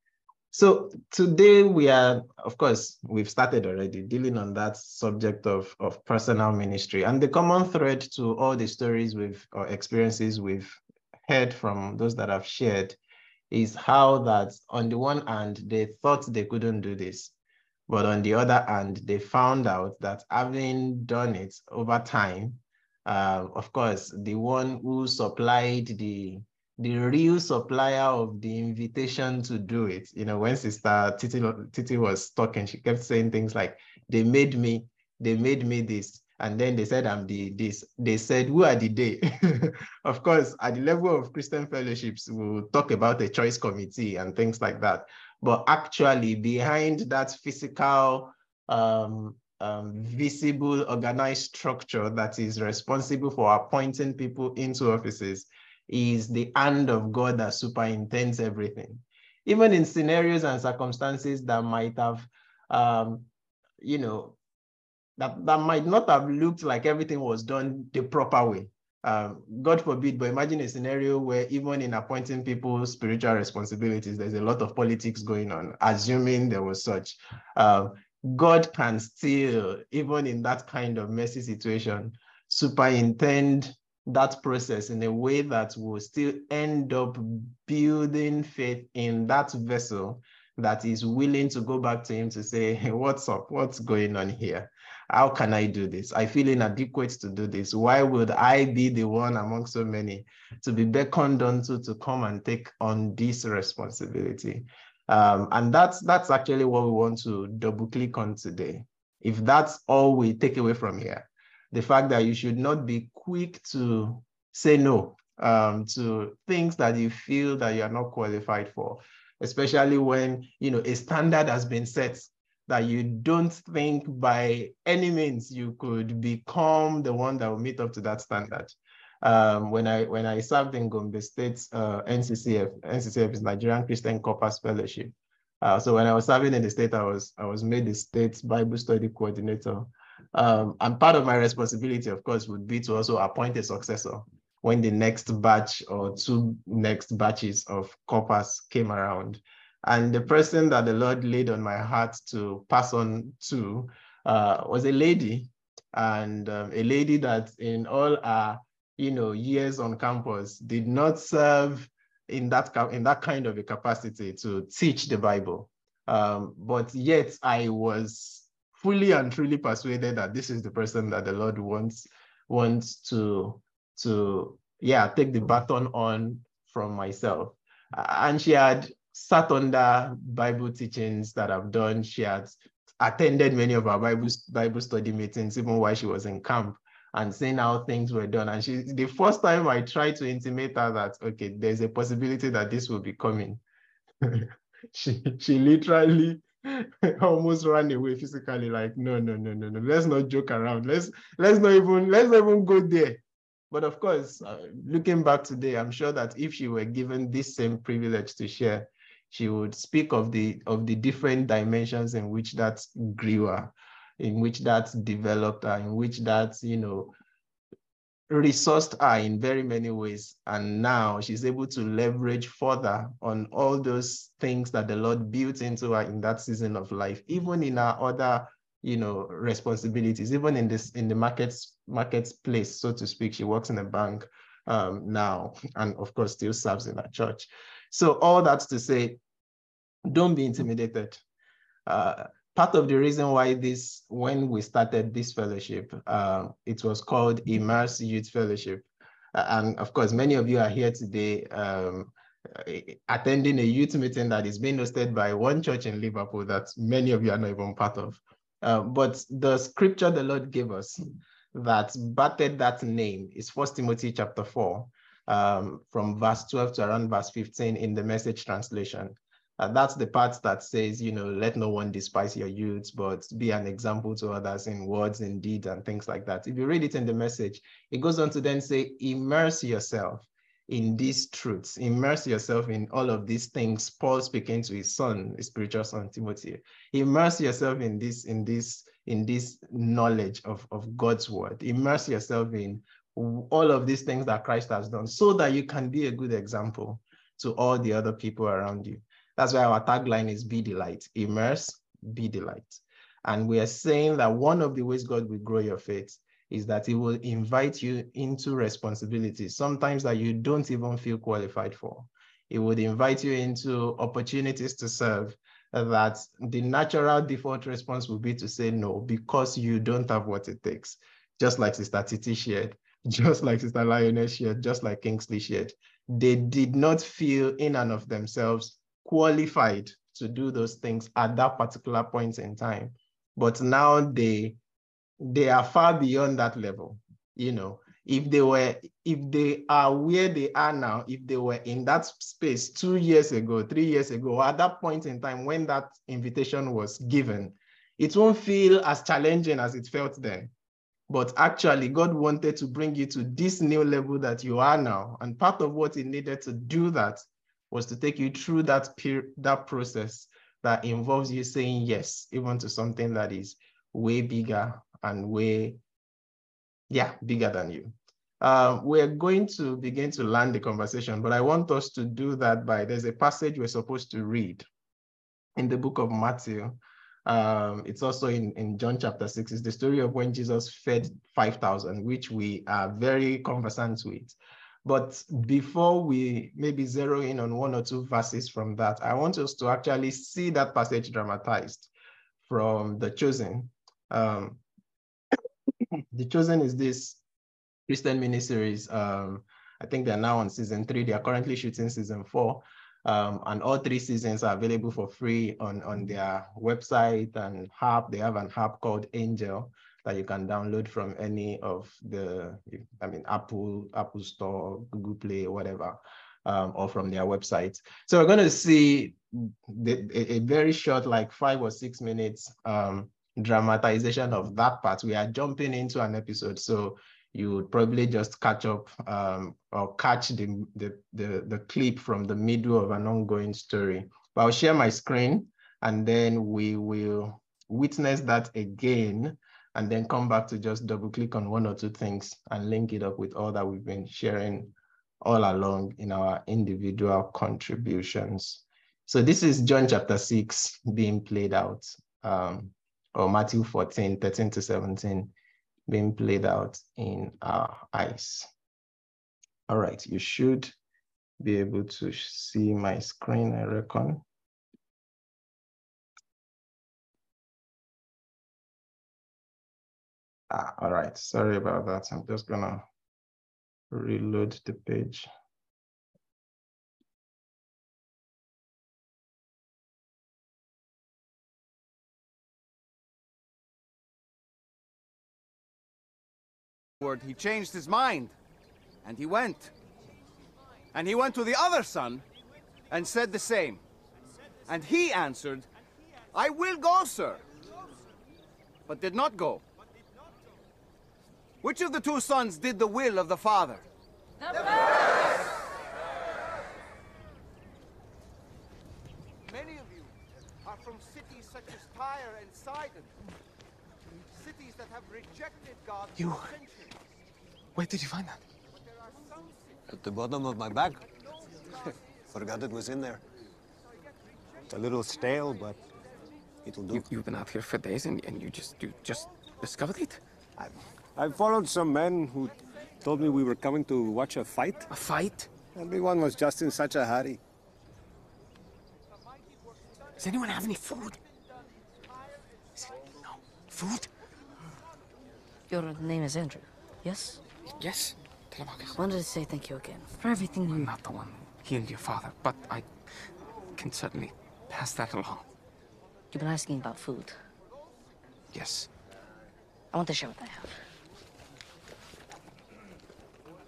So today we are, of course, we've started already dealing on that subject of, of personal ministry. And the common thread to all the stories we've, or experiences we've heard from those that have shared, is how that on the one hand, they thought they couldn't do this. But on the other hand, they found out that having done it over time, uh, of course, the one who supplied the, the real supplier of the invitation to do it, you know, when Sister Titi, Titi was talking, she kept saying things like, they made me, they made me this. And then they said, I'm the this. They said, who are the they? Of course, at the level of Christian fellowships, we'll talk about a choice committee and things like that. But actually, behind that physical, um, um, visible, organized structure that is responsible for appointing people into offices is the hand of God that superintends everything. Even in scenarios and circumstances that might have, um, you know, That, that might not have looked like everything was done the proper way. Um, God forbid, but imagine a scenario where even in appointing people spiritual responsibilities, there's a lot of politics going on, assuming there was such. Um, God can still, even in that kind of messy situation, superintend that process in a way that will still end up building faith in that vessel that is willing to go back to him to say, hey, what's up? What's going on here? How can I do this? I feel inadequate to do this. Why would I be the one among so many to be beckoned onto to come and take on this responsibility? Um, and that's, that's actually what we want to double click on today. If that's all we take away from here, the fact that you should not be quick to say no um, to things that you feel that you are not qualified for, especially when, you know, a standard has been set that you don't think by any means you could become the one that will meet up to that standard. Um, when I when I served in Gombe State, uh, N C C F, N C C F is Nigerian Christian Corpus Fellowship. Uh, so when I was serving in the state, I was I was made the state Bible study coordinator. Um, and part of my responsibility, of course, would be to also appoint a successor when the next batch or two next batches of corpus came around. And the person that the Lord laid on my heart to pass on to uh, was a lady, and um, a lady that in all our, you know, years on campus did not serve in that, in that kind of a capacity to teach the Bible. Um, but yet I was fully and truly persuaded that this is the person that the Lord wants, wants to, to yeah, take the baton on from myself. And she had sat under Bible teachings that I've done. She had attended many of our Bible, Bible study meetings, even while she was in camp, and seen how things were done. And she, the first time I tried to intimate her that, okay, there's a possibility that this will be coming, she, she literally almost ran away physically, like, no, no, no, no, no, let's not joke around. Let's, let's not even, let's not even go there. But of course, uh, looking back today, I'm sure that if she were given this same privilege to share, she would speak of the of the different dimensions in which that grew her, in which that developed her, in which that, you know, resourced her in very many ways. And now she's able to leverage further on all those things that the Lord built into her in that season of life, even in her other, you know, responsibilities, even in this, in the markets, marketplace, so to speak. She works in a bank um, now, and of course still serves in a church. So all that's to say, don't be intimidated. Uh, part of the reason why this, when we started this fellowship, uh, it was called Immerse Youth Fellowship. Uh, and of course, many of you are here today um, attending a youth meeting that is being hosted by one church in Liverpool that many of you are not even part of. Uh, but the scripture the Lord gave us that battered that name is First Timothy chapter four, um, from verse twelve to around verse fifteen in the Message translation. Uh, that's the part that says, you know, let no one despise your youth, but be an example to others in words, in deed, and things like that. If you read it in the Message, it goes on to then say, immerse yourself in these truths, immerse yourself in all of these things. Paul speaking to his son, his spiritual son, Timothy, immerse yourself in this, in this, in this knowledge of, of God's word. Immerse yourself in all of these things that Christ has done so that you can be a good example to all the other people around you. That's why our tagline is be the light. Immerse, be the light. And we are saying that one of the ways God will grow your faith is that He will invite you into responsibilities, sometimes that you don't even feel qualified for. He would invite you into opportunities to serve that the natural default response will be to say no, because you don't have what it takes. Just like Sister Titi shared, just like Sister Lioness shared, just like Kingsley shared. They did not feel in and of themselves qualified to do those things at that particular point in time. But now they, they are far beyond that level. You know, if they were, if they are where they are now, if they were in that space two years ago, three years ago, at that point in time when that invitation was given, it won't feel as challenging as it felt then. But actually, God wanted to bring you to this new level that you are now. And part of what He needed to do that was to take you through that period, that process that involves you saying yes, even to something that is way bigger and way, yeah, bigger than you. Um, we're going to begin to land the conversation, but I want us to do that by, there's a passage we're supposed to read in the book of Matthew. Um, it's also in, in John chapter six. It's the story of when Jesus fed five thousand, which we are very conversant with. But before we maybe zero in on one or two verses from that, I want us to actually see that passage dramatized from The Chosen. Um, The Chosen is this Christian miniseries. Um, I think they're now on season three. They are currently shooting season four. Um, and all three seasons are available for free on, on their website and app. They have an app called Angel that you can download from any of the, I mean, Apple, Apple Store, Google Play, whatever, um, or from their website. So we're going to see the, a, a very short, like five or six minutes um, dramatization of that part. We are jumping into an episode, so you would probably just catch up um, or catch the, the, the, the clip from the middle of an ongoing story. But I'll share my screen and then we will witness that again and then come back to just double click on one or two things and link it up with all that we've been sharing all along in our individual contributions. So this is John chapter six being played out, um, or Matthew fourteen, thirteen to seventeen. Being played out in our eyes. All right, you should be able to see my screen, I reckon. Ah, all right, sorry about that. I'm just gonna reload the page. He changed his mind, and he went. And he went to the other son and said the same. And he answered, I will go, sir, but did not go. Which of the two sons did the will of the father? The first! Many of you are from cities such as Tyre and Sidon, cities that have rejected God for You... centuries. Where did you find that? At the bottom of my bag. Forgot it was in there. It's a little stale, but it'll do. You, you've been out here for days and, and you just you just discovered it? I, I followed some men who told me we were coming to watch a fight. A fight? Everyone was just in such a hurry. Does anyone have any food? Is it, no. Food? Your name is Andrew, yes? Yes, Telemachus. I wanted to say thank you again for everything you... I'm not the one who healed your father, but I can certainly pass that along. You've been asking about food. Yes. I want to share what I have.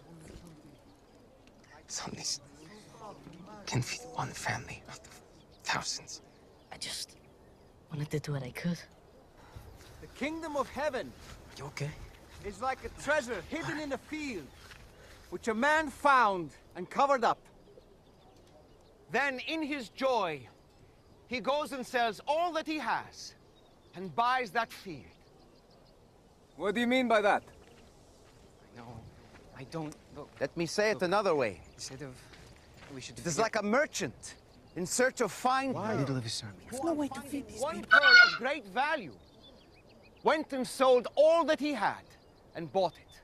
Some of these can feed one family of the thousands. I just wanted to do what I could. The kingdom of heaven. You okay? Is like a treasure hidden in a field, which a man found and covered up. Then, in his joy, he goes and sells all that he has and buys that field. What do you mean by that? No, I don't. Look, Let me say look, it another way. Instead of, we should. It is like a merchant in search of fine Why? pearls. Little of his sermon. There's no way to feed these One people. pearl of great value went and sold all that he had and bought it.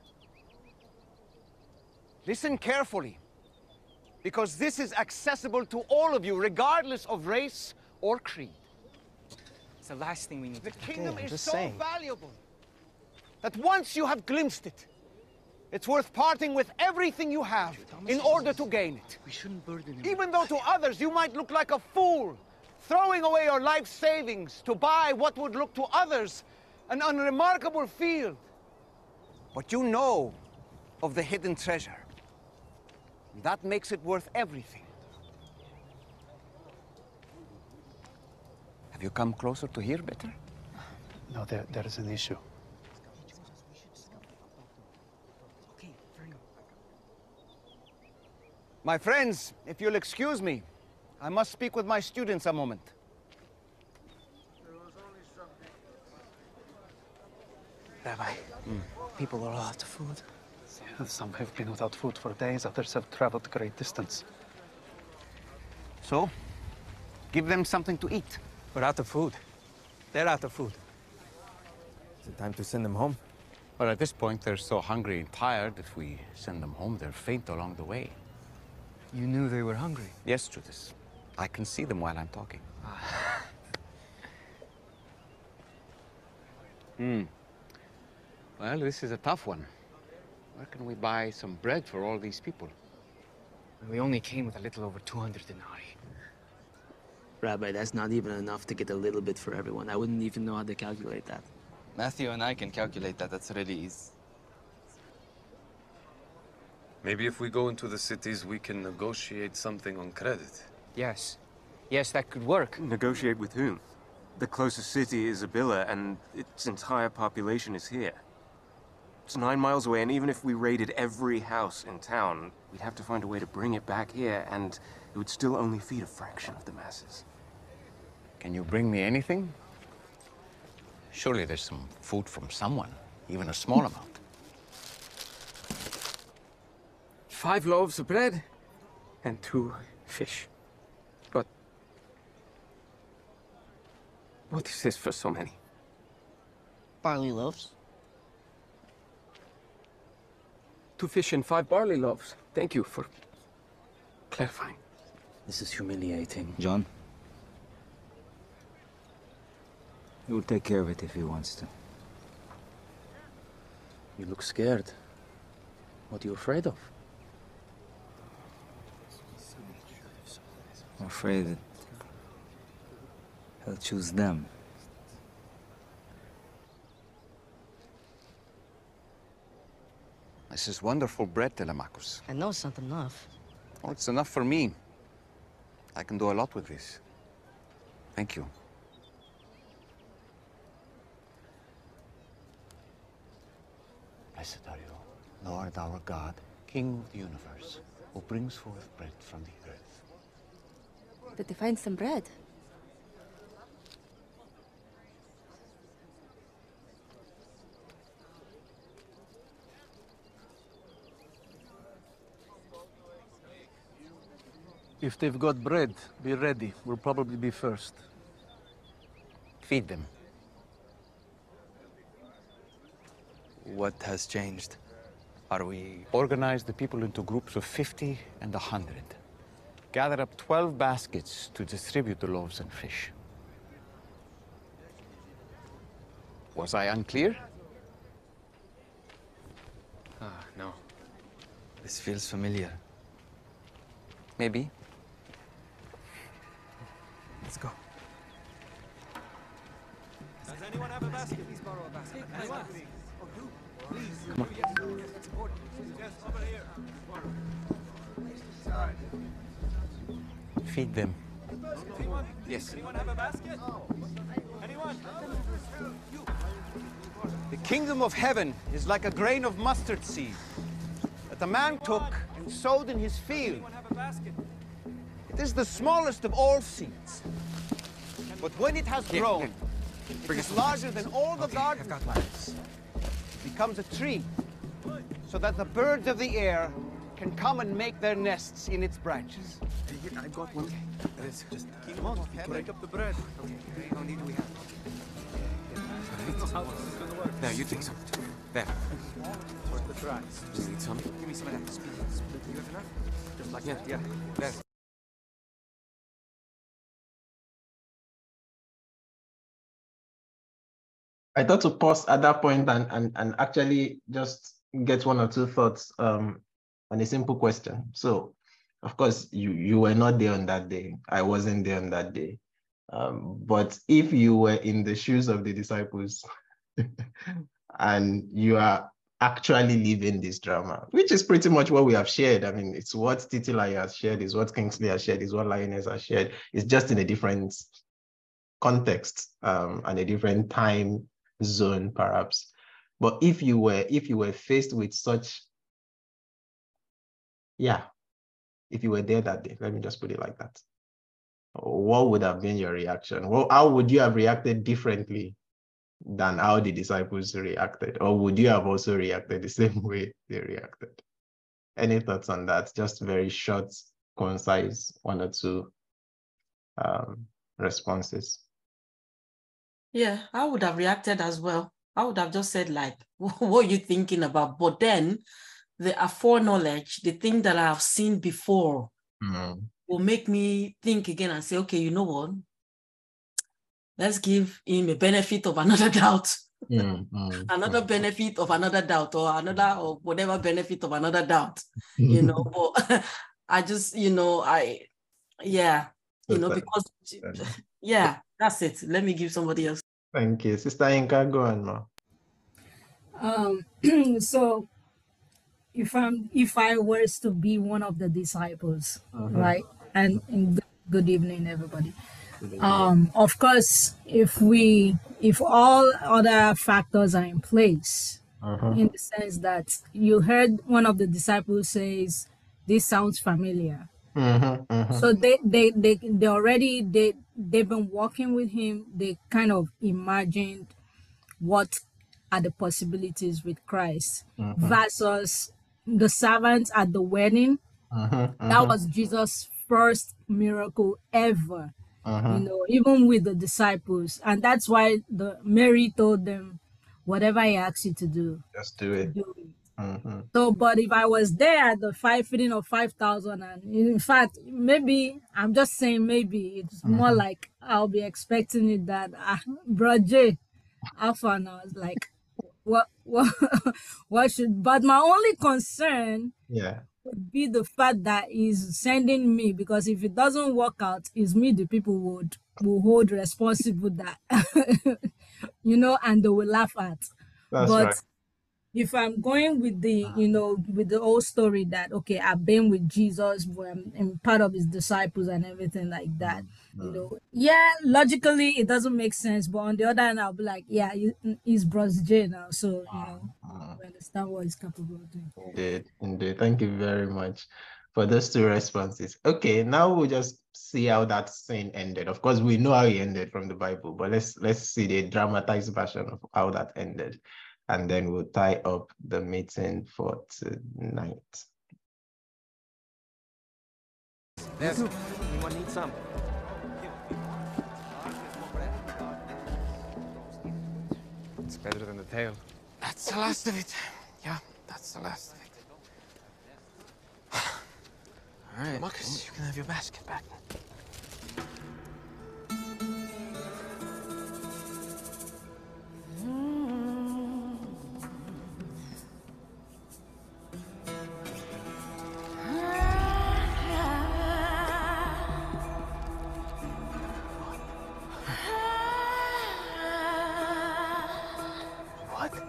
Listen carefully, because this is accessible to all of you, regardless of race or creed. It's the last thing we need The to do. kingdom Okay, I'm is just so saying. valuable that once you have glimpsed it, it's worth parting with everything you have in order to gain it. We shouldn't burden him. Even though to others you might look like a fool, throwing away your life savings to buy what would look to others an unremarkable field. But you know of the hidden treasure. That makes it worth everything. Have you come closer to hear better? No, there, there is an issue. My friends, if you'll excuse me, I must speak with my students a moment. Rabbi, Mm. people are out of food. Some have been without food for days, others have traveled a great distance. So, give them something to eat. We're out of food. They're out of food. Is it time to send them home? Well, at this point, they're so hungry and tired, if we send them home, they'll faint along the way. You knew they were hungry. Yes, Judas. I can see them while I'm talking. Hmm. Well, this is a tough one. Where can we buy some bread for all these people? We only came with a little over two hundred denarii. Rabbi, that's not even enough to get a little bit for everyone. I wouldn't even know how to calculate that. Matthew and I can calculate that. That's really easy. Maybe if we go into the cities, we can negotiate something on credit. Yes. Yes, that could work. Negotiate with whom? The closest city is Abila, and its entire population is here. It's nine miles away, and even if we raided every house in town, we'd have to find a way to bring it back here, and it would still only feed a fraction of the masses. Can you bring me anything? Surely there's some food from someone, even a small amount. Five loaves of bread and two fish. But what is this for so many? Barley loaves. Two fish and five barley loaves. Thank you for clarifying. This is humiliating. John? He will take care of it if he wants to. You look scared. What are you afraid of? I'm afraid that he'll choose them. This is wonderful bread, Telemachus. I know it's not enough. Oh, it's enough for me. I can do a lot with this. Thank you. Blessed are you, Lord our God, King of the universe, who brings forth bread from the earth. Did they find some bread? If they've got bread, be ready. We'll probably be first. Feed them. What has changed? Are we... Organize the people into groups of fifty and one hundred. Gather up twelve baskets to distribute the loaves and fish. Was I unclear? Ah, no. This feels familiar. Maybe. Let's go. Does anyone have a basket? Please borrow a basket. Anyone? Oh, you? Please. Come on. Yes, important. Yes, over here. Feed them. Yes. Anyone have a basket? Anyone? The kingdom of heaven is like a grain of mustard seed that a man took and sowed in his field. Anyone have a basket? It is the smallest of all seeds. But when it has Here, grown, here. it Bring is us some larger baskets. than all the Okay, gardens. I've got ladders. It becomes a tree, so that the birds of the air can come and make their nests in its branches. I've got one. That is just Kingdom of heaven. break up the bread. Okay, how many do we have? I don't know how this is gonna work. Now you take some. There. It's worth the try. Just need some. Give me some of that. Split, split. You have enough? Just like Yeah, that. yeah. There. I thought to pause at that point and, and, and actually just get one or two thoughts um, on a simple question. So, of course, you, you were not there on that day. I wasn't there on that day. Um, but if you were in the shoes of the disciples and you are actually living this drama, which is pretty much what we have shared. I mean, it's what Titilayo has shared, is what Kingsley has shared, is what Lioness has shared. It's just in a different context um, and a different time zone, perhaps. But if you were, if you were faced with such, yeah, if you were there that day, let me just put it like that, what would have been your reaction? Well, how would you have reacted differently than how the disciples reacted? Or would you have also reacted the same way they reacted? Any thoughts on that? Just very short, concise, one or two um, responses. Yeah, I would have reacted as well. I would have just said, like, what are you thinking about? But then the foreknowledge, the thing that I have seen before, mm. will make me think again and say, okay, you know what? Let's give him a benefit of another doubt. Mm, mm, another mm. benefit of another doubt, or another, or whatever benefit of another doubt, you know. But I just, you know, I, yeah, you know, because, yeah, that's it. Let me give somebody else. Thank you. Sister Inka, go on, ma. Um, so if I'm, if I was to be one of the disciples, Uh-huh. right? And, and good evening, everybody. Um, of course, if we, if all other factors are in place, Uh-huh. in the sense that you heard one of the disciples says, "This sounds familiar." Mm-hmm, mm-hmm. So they, they, they, they already, they, they've been working with him. They kind of imagined what are the possibilities with Christ Mhm. versus the servants at the wedding. Uh-huh, That uh-huh. was Jesus' first miracle ever, Uh-huh. you know, even with the disciples. And that's why the Mary told them, whatever he asks you to do, Just do it. do it. Mm-hmm. So, but if I was there at the five feeding of five thousand, and in fact, maybe I'm just saying, maybe it's more Mhm. like I'll be expecting it that, ah, bro, J, Alpha, and I was like, what, what, what should? But my only concern Yeah. would be the fact that he's sending me, because if it doesn't work out, it's me the people would will hold responsible that, you know, and they will laugh at. That's but right. if I'm going with the, you know, with the old story that, okay, I've been with Jesus, I'm, I'm part of his disciples and everything like that, you know, yeah, logically it doesn't make sense. But on the other hand, I'll be like, yeah, he- he's Bros J now. So, you know, I understand what he's capable of doing. Indeed, indeed. Thank you very much for those two responses. Okay, now we'll just see how that scene ended. Of course, we know how it ended from the Bible, but let's let's see the dramatized version of how that ended. And then we'll tie up the meeting for tonight. Yes. Anyone need some? It's better than the tail. That's the last of it. Yeah, that's the last of it. All right, Marcus, you can have your basket back. What?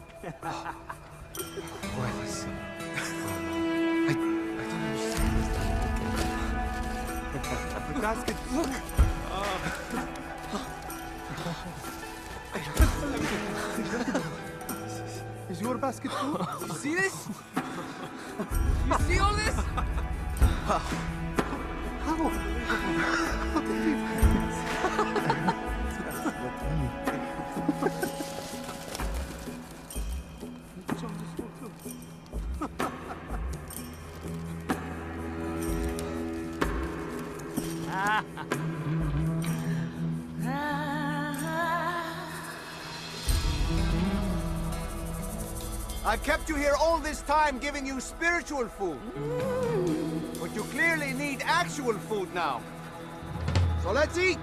Boy, listen. I, I don't understand. The basket, look! leftover basket full. You see this? You see all this? How? How did you... I kept you here all this time giving you spiritual food. But you clearly need actual food now. So let's eat!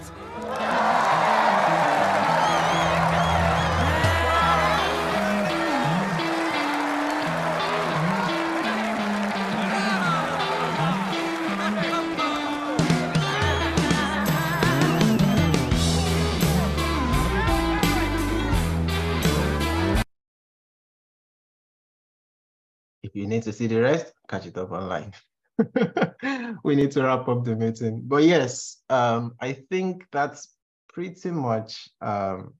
If you need to see the rest, catch it up online. We need to wrap up the meeting. But yes, um, I think that's pretty much um,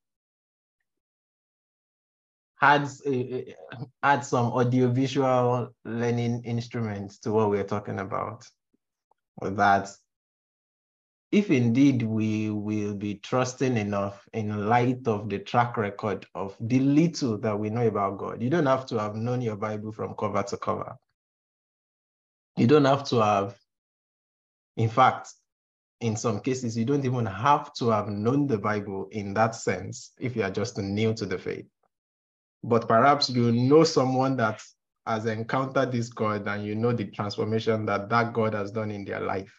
adds, uh, adds some audiovisual learning instruments to what we're talking about. That if indeed we will be trusting enough in light of the track record of the little that we know about God, you don't have to have known your Bible from cover to cover. You don't have to have, in fact, in some cases, you don't even have to have known the Bible in that sense if you are just new to the faith. But perhaps you know someone that has encountered this God and you know the transformation that that God has done in their life.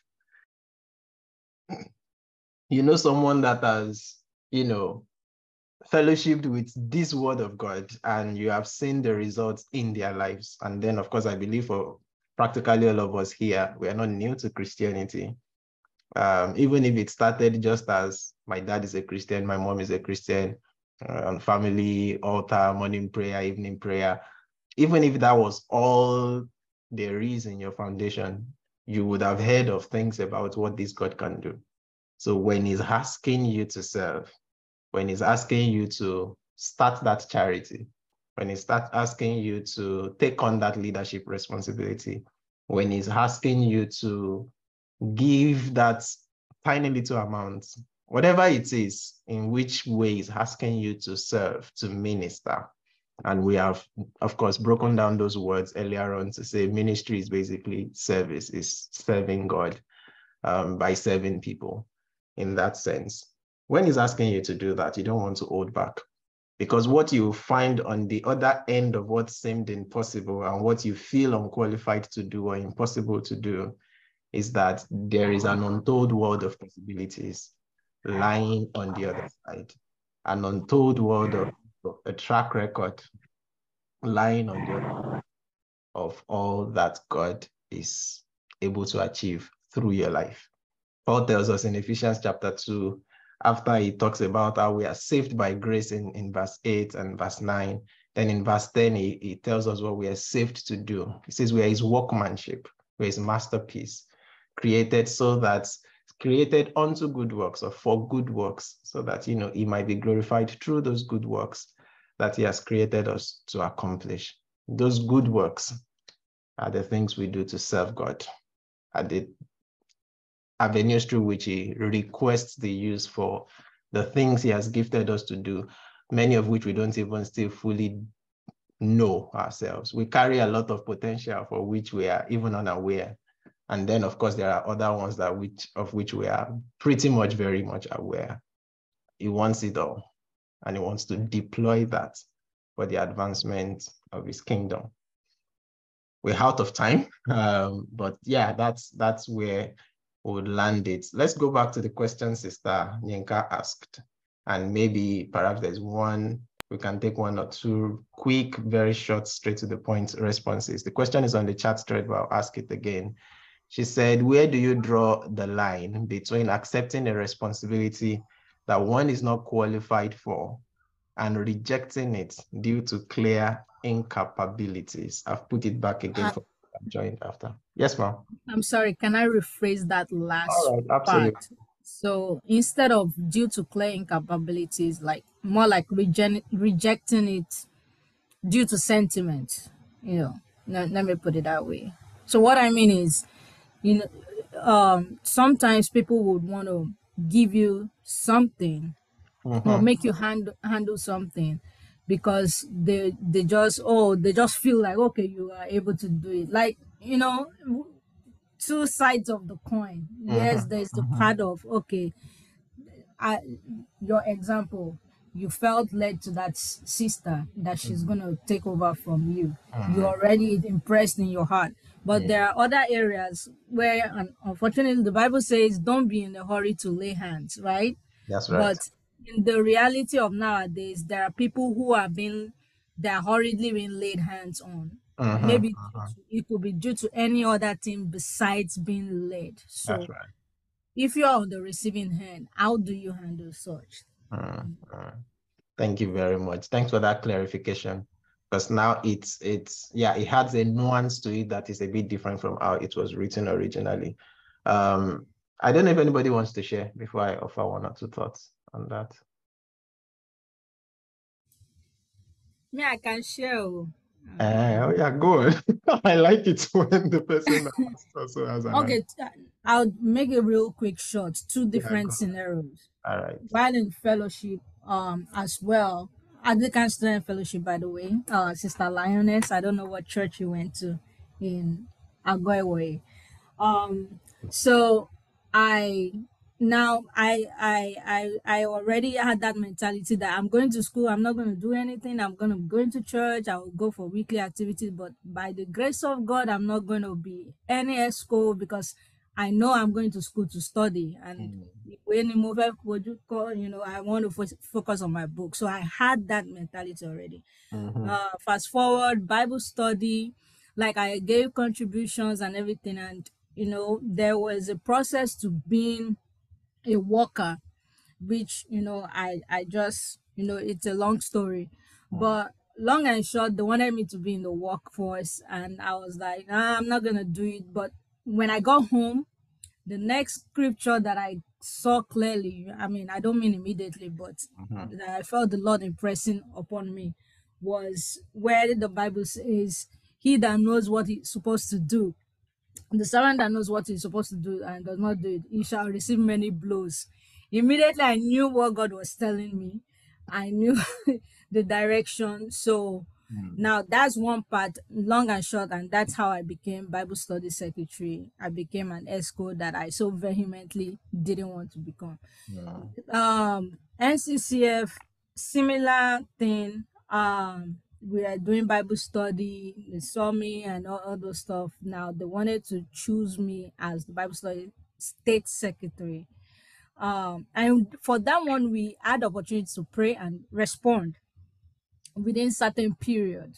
You know someone that has, you know, fellowshipped with this word of God and you have seen the results in their lives. And then, of course, I believe for practically all of us here, we are not new to Christianity. Um, even if it started just as my dad is a Christian, my mom is a Christian, uh, and family, altar, morning prayer, evening prayer, even if that was all there is in your foundation, you would have heard of things about what this God can do. So when he's asking you to serve, when he's asking you to start that charity, when he starts asking you to take on that leadership responsibility, when he's asking you to give that tiny little amount, whatever it is, in which way he's asking you to serve, to minister. And we have, of course, broken down those words earlier on to say ministry is basically service, is serving God um, by serving people in that sense. When he's asking you to do that, you don't want to hold back. Because what you find on the other end of what seemed impossible and what you feel unqualified to do or impossible to do is that there is an untold world of possibilities lying on the other side. An untold world of a track record lying on the other side of all that God is able to achieve through your life. Paul tells us in Ephesians chapter two, after he talks about how we are saved by grace in, in verse eight and verse nine, then in verse ten, he, he tells us what we are saved to do. He says we are his workmanship, we are his masterpiece, created so that, created unto good works or for good works, so that, you know, he might be glorified through those good works that he has created us to accomplish. Those good works are the things we do to serve God, are the avenues through which he requests the use for the things he has gifted us to do, many of which we don't even still fully know ourselves. We carry a lot of potential for which we are even unaware. And then, of course, there are other ones that which of which we are pretty much very much aware. He wants it all, and he wants to deploy that for the advancement of his kingdom. We're out of time, um, but yeah, that's that's where we would land it. Let's go back to the question Sister Nyenka asked, and maybe perhaps there's one, we can take one or two quick, very short, straight to the point responses. The question is on the chat thread, but I'll ask it again. She said, where do you draw the line between accepting a responsibility that one is not qualified for and rejecting it due to clear incapabilities? I've put it back again for joined after. Yes, ma'am. I'm sorry, can I rephrase that last All right, absolutely. part? So instead of due to clear incapabilities, like more like reject, rejecting it due to sentiment, you know. Let, let me put it that way. So what I mean is, you know, um, sometimes people would want to give you something or Mhm. make you handle handle something because they they just oh they just feel like okay you are able to do it, like, you know, w- two sides of the coin. Yes, Mhm. there's the Mhm. part of okay, I, your example, you felt led to that s- sister that she's Mhm. gonna take over from you. You're Mhm. already impressed in your heart. But Yeah. there are other areas where, un- unfortunately, the Bible says, "Don't be in a hurry to lay hands." Right? That's right. But in the reality of nowadays, there are people who are being, they are hurriedly being laid hands on. Mhm. Maybe due Mhm. to, it could be due to any other thing besides being led. That's So right. if you are on the receiving end, how do you handle such? Mm, mm. Thank you very much. Thanks for that clarification. Because now it's it's yeah, it has a nuance to it that is a bit different from how it was written originally. Um, I don't know if anybody wants to share before I offer one or two thoughts on that. Me, I can share. oh. Eh, oh yeah, go on. I like it when the person asks also has an answer. Okay, t- I'll make it real quick short. Two Yeah, different go. scenarios. All right. While in fellowship, um, as well, Anglican Student Fellowship, by the way, uh, Sister Lioness. I don't know what church you went to in Agoiwe. Um, so I now I I I I already had that mentality that I'm going to school, I'm not going to do anything, I'm going to go into church, I will go for weekly activities, but by the grace of God, I'm not going to be any esco because I know I'm going to school to study. And when you move up, what you call, you know, I want to fo- focus on my book. So I had that mentality already. Mhm. Uh, fast forward, Bible study, like I gave contributions and everything, and you know, there was a process to being a worker, which you know, I I just you know, it's a long story, but long and short, they wanted me to be in the workforce, and I was like, nah, I'm not gonna do it. But when I got home, the next scripture that I saw clearly, I mean, I don't mean immediately, but Mhm. that I felt the Lord impressing upon me was where the Bible says, "He that knows what he's supposed to do, the servant that knows what he's supposed to do and does not do it, he shall receive many blows." Immediately, I knew what God was telling me. I knew the direction. So now that's one part, long and short, and that's how I became Bible study secretary. I became an ESCO that I so vehemently didn't want to become. Yeah. Um, N C C F, similar thing. Um, we are doing Bible study. They saw me and all, all those stuff. Now they wanted to choose me as the Bible study state secretary. Um, and for that one, we had opportunity to pray and respond within certain period.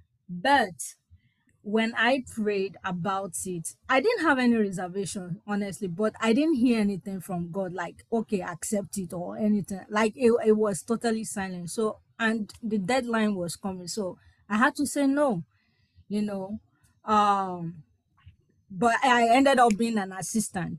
But when I prayed about it, I didn't have any reservation, honestly, but I didn't hear anything from God, like, okay, accept it or anything. Like, it, it was totally silent. So, and the deadline was coming. So I had to say no, you know. Um, but I ended up being an assistant.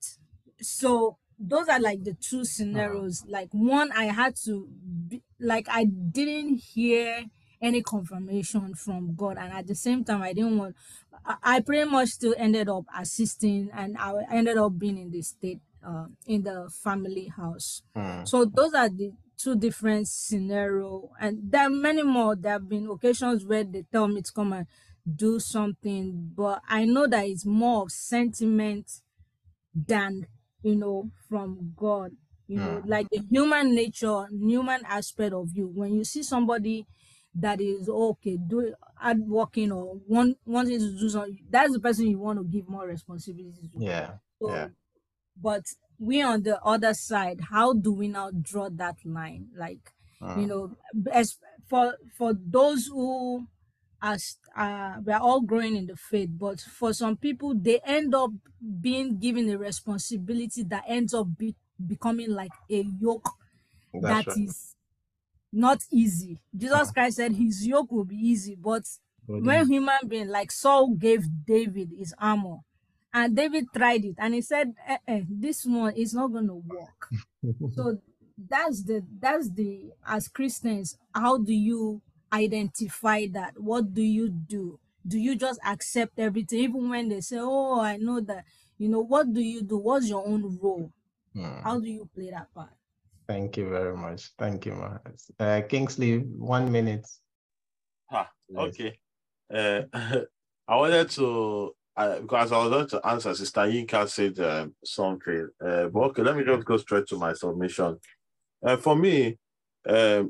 So those are like the two scenarios. Like one, I had to be, like I didn't hear any confirmation from God, and at the same time, I didn't want. I, I pretty much still ended up assisting, and I ended up being in the state, uh, in the family house. Mm. So those are the two different scenario, and there are many more. There have been occasions where they tell me to come and do something, but I know that it's more of sentiment than, you know, from God. You know, Mm. like the human nature, human aspect of you. When you see somebody that is okay, do hard working or want wanting to do something, that's the person you want to give more responsibilities to. Yeah. So, Yeah. but we on the other side, how do we now draw that line? Like, you Mm. know, as for for those who as uh we are all growing in the faith, but for some people they end up being given a responsibility that ends up be, becoming like a yoke That's that right. is not easy. Jesus Christ said his yoke will be easy, but But when then- human being like Saul gave David his armor, and David tried it, and he said, eh, eh, "This one is not going to work." So that's the that's the as Christians, how do you identify that? What do you do? Do you just accept everything, even when they say, oh, I know that, you know, what do you do? What's your own role? Hmm. How do you play that part? Thank you very much. Thank you, Ma. Uh, Kingsley, one minute. Ah, okay. Uh, I wanted to, uh, because I was going to answer, Sister Yinka said um, something. Uh, but okay, let me just go straight to my submission. Uh, for me, um,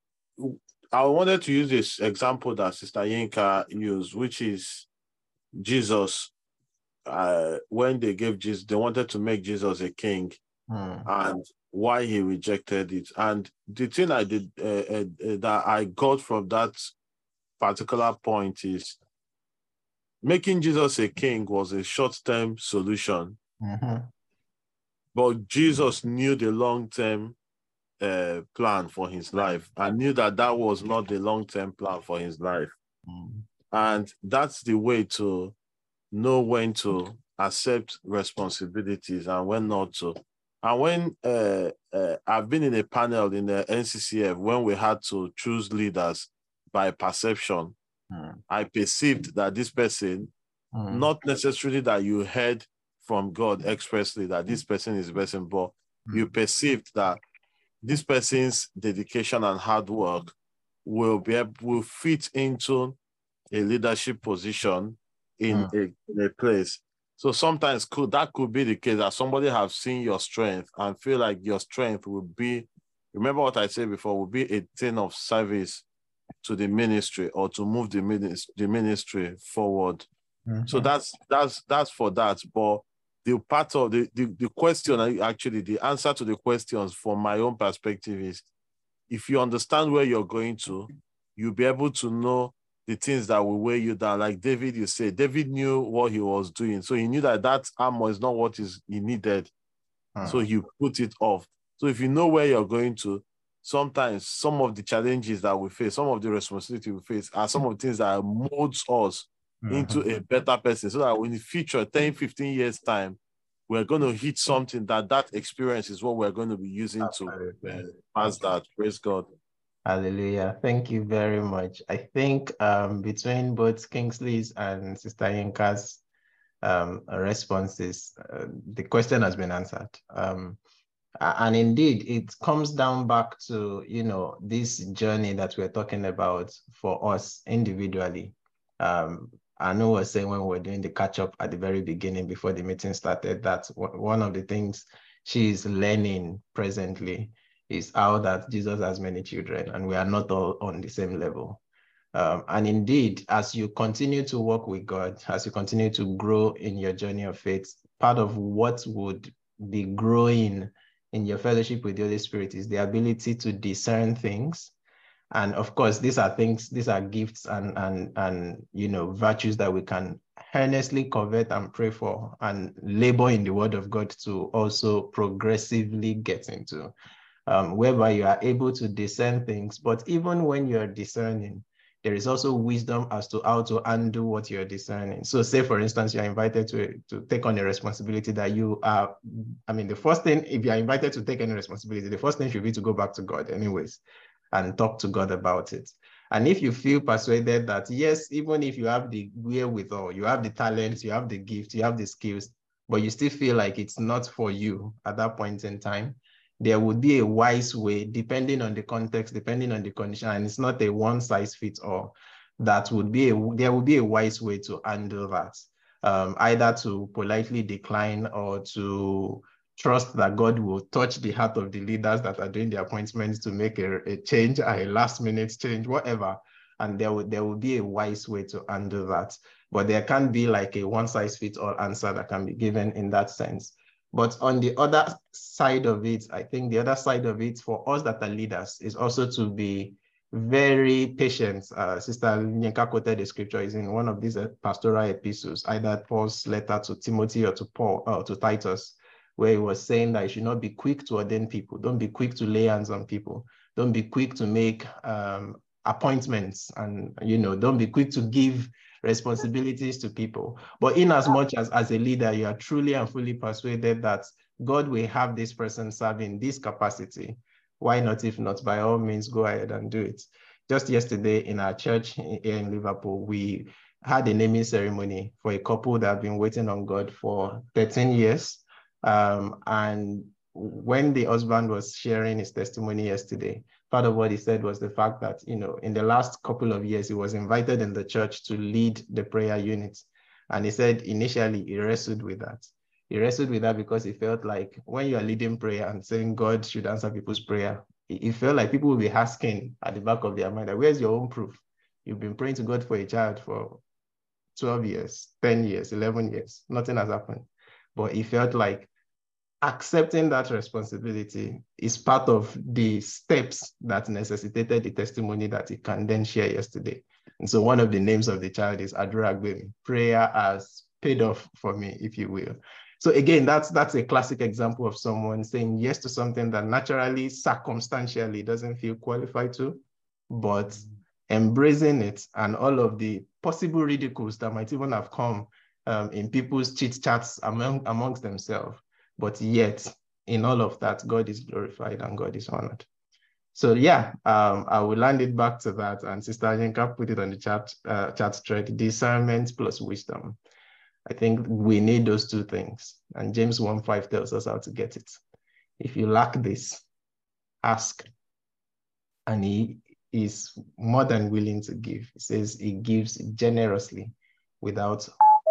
I wanted to use this example that Sister Yinka used, which is Jesus. Uh, when they gave Jesus, they wanted to make Jesus a king, Hmm. and why he rejected it. And the thing I did uh, uh, that I got from that particular point is making Jesus a king was a short-term solution, Mm-hmm. but Jesus knew the long-term uh, plan for his life and knew that that was not the long-term plan for his life. Mm. And that's the way to know when to accept responsibilities and when not to. And when uh, uh, I've been in a panel in the N C C F when we had to choose leaders by perception, Mm. I perceived that this person, Mm. not necessarily that you heard from God expressly that this person is the person, but Mm. you perceived that this person's dedication and hard work will be able, will fit into a leadership position in, Mm. a, in a place. So sometimes could, that could be the case that somebody have seen your strength and feel like your strength will be, remember what I said before, will be a thing of service to the ministry or to move the ministry, the ministry forward. Mm-hmm. So that's that's that's for that. But the part of the, the, the question, actually, the answer to the questions from my own perspective is, if you understand where you're going to, you'll be able to know the things that will weigh you down. Like David, you say, David knew what he was doing. So he knew that that armor is not what is he needed. Mm. So he put it off. So if you know where you're going to, sometimes some of the challenges that we face, some of the responsibility we face are some of the things that molds us Mm-hmm. into a better person. So that in the future, ten, fifteen years time, we're going to hit something that that experience is what we're going to be using to uh, pass that. Praise God. Hallelujah. Thank you very much. I think um, between both Kingsley's and Sister Yinka's um, responses, uh, the question has been answered. Um, and indeed, it comes down back to, you know, this journey that we're talking about for us individually. Um, I know we were saying when we were doing the catch-up at the very beginning before the meeting started, that one of the things she's learning presently is how that Jesus has many children and we are not all on the same level. Um, and indeed, as you continue to walk with God, as you continue to grow in your journey of faith, part of what would be growing in your fellowship with the Holy Spirit is the ability to discern things. And of course, these are things, these are gifts and, and, and you know, virtues that we can earnestly covet and pray for and labor in the Word of God to also progressively get into, um, whereby you are able to discern things. But even when you're discerning, there is also wisdom as to how to undo what you're discerning. So say, for instance, you're invited to, to take on a responsibility that you are, I mean, the first thing, if you're invited to take any responsibility, the first thing should be to go back to God anyways and talk to God about it. And if you feel persuaded that, yes, even if you have the wherewithal, you have the talents, you have the gift, you have the skills, but you still feel like it's not for you at that point in time, there would be a wise way, depending on the context, depending on the condition, and it's not a one size fits all, that would be, a, there would be a wise way to handle that, um, either to politely decline or to trust that God will touch the heart of the leaders that are doing the appointments to make a, a change, a last minute change, whatever. And there will, there will be a wise way to handle that. But there can't be like a one size fits all answer that can be given in that sense. But on the other side of it, I think the other side of it for us that are leaders is also to be very patient. Uh, Sister Yinka quoted the scripture is in one of these pastoral epistles, either Paul's letter to Timothy or to Paul or to Titus, where he was saying that you should not be quick to ordain people. Don't be quick to lay hands on people. Don't be quick to make um, appointments, and you know, don't be quick to give responsibilities to people. But in as much as as a leader, you are truly and fully persuaded that God will have this person serve in this capacity, why not? If not, by all means, go ahead and do it. just yesterday in our church here in Liverpool, we had a naming ceremony for a couple that have been waiting on God for thirteen years. Um, and when the husband was sharing his testimony yesterday, part of what he said was the fact that, you know, in the last couple of years, he was invited in the church to lead the prayer unit. And he said initially he wrestled with that. He wrestled with that because he felt like when you are leading prayer and saying God should answer people's prayer, he felt like people will be asking at the back of their mind, where's your own proof? You've been praying to God for a child for twelve years, ten years, eleven years. Nothing has happened. But he felt like accepting that responsibility is part of the steps that necessitated the testimony that he can then share yesterday. And so one of the names of the child is Adura Agbemi. Prayer has paid off for me, if you will. So again, that's that's a classic example of someone saying yes to something that naturally, circumstantially doesn't feel qualified to, but embracing it and all of the possible ridicules that might even have come um, in people's chit chats among amongst themselves. But yet, in all of that, God is glorified and God is honored. So yeah, um, I will land it back to that. And Sister Yinka put it on the chat, uh, chat thread, discernment plus wisdom. I think we need those two things. And James one five tells us how to get it. If you lack this, ask. And he is more than willing to give. He says he gives generously without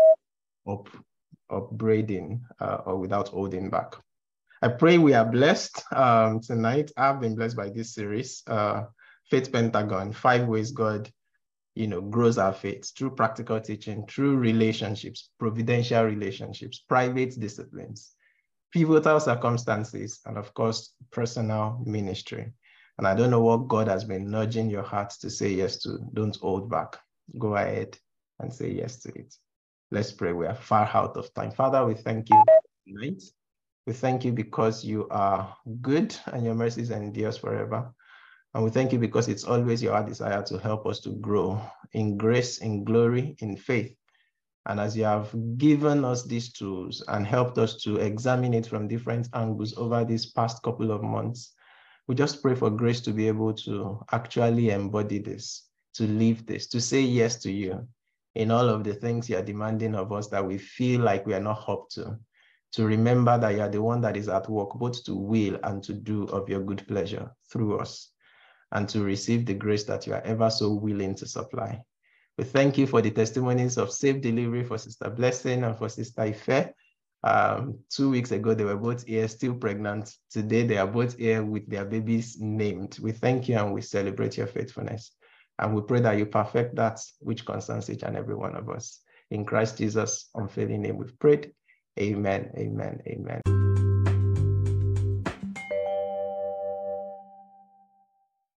up, upbraiding uh, or without holding back. I pray we are blessed um, tonight. I've been blessed by this series, uh, Faith Pentagon, five ways God you know, grows our faith through practical teaching, through relationships, providential relationships, private disciplines, pivotal circumstances, and of course, personal ministry. And I don't know what God has been nudging your heart to say yes to. Don't hold back. Go ahead and say yes to it. Let's pray. We are far out of time. Father, we thank you tonight. We thank you because you are good and your mercies endures forever. And we thank you because it's always your desire to help us to grow in grace, in glory, in faith. And as you have given us these tools and helped us to examine it from different angles over these past couple of months, we just pray for grace to be able to actually embody this, to live this, to say yes to you in all of the things you are demanding of us that we feel like we are not up to. To remember that you are the one that is at work, both to will and to do of your good pleasure through us, and to receive the grace that you are ever so willing to supply. We thank you for the testimonies of safe delivery for Sister Blessing and for Sister Ife. Um, two weeks ago, they were both here, still pregnant. Today, they are both here with their babies named. We thank you and we celebrate your faithfulness. And we pray that you perfect that which concerns each and every one of us. In Christ Jesus' unfailing name, we've prayed. Amen, amen, amen.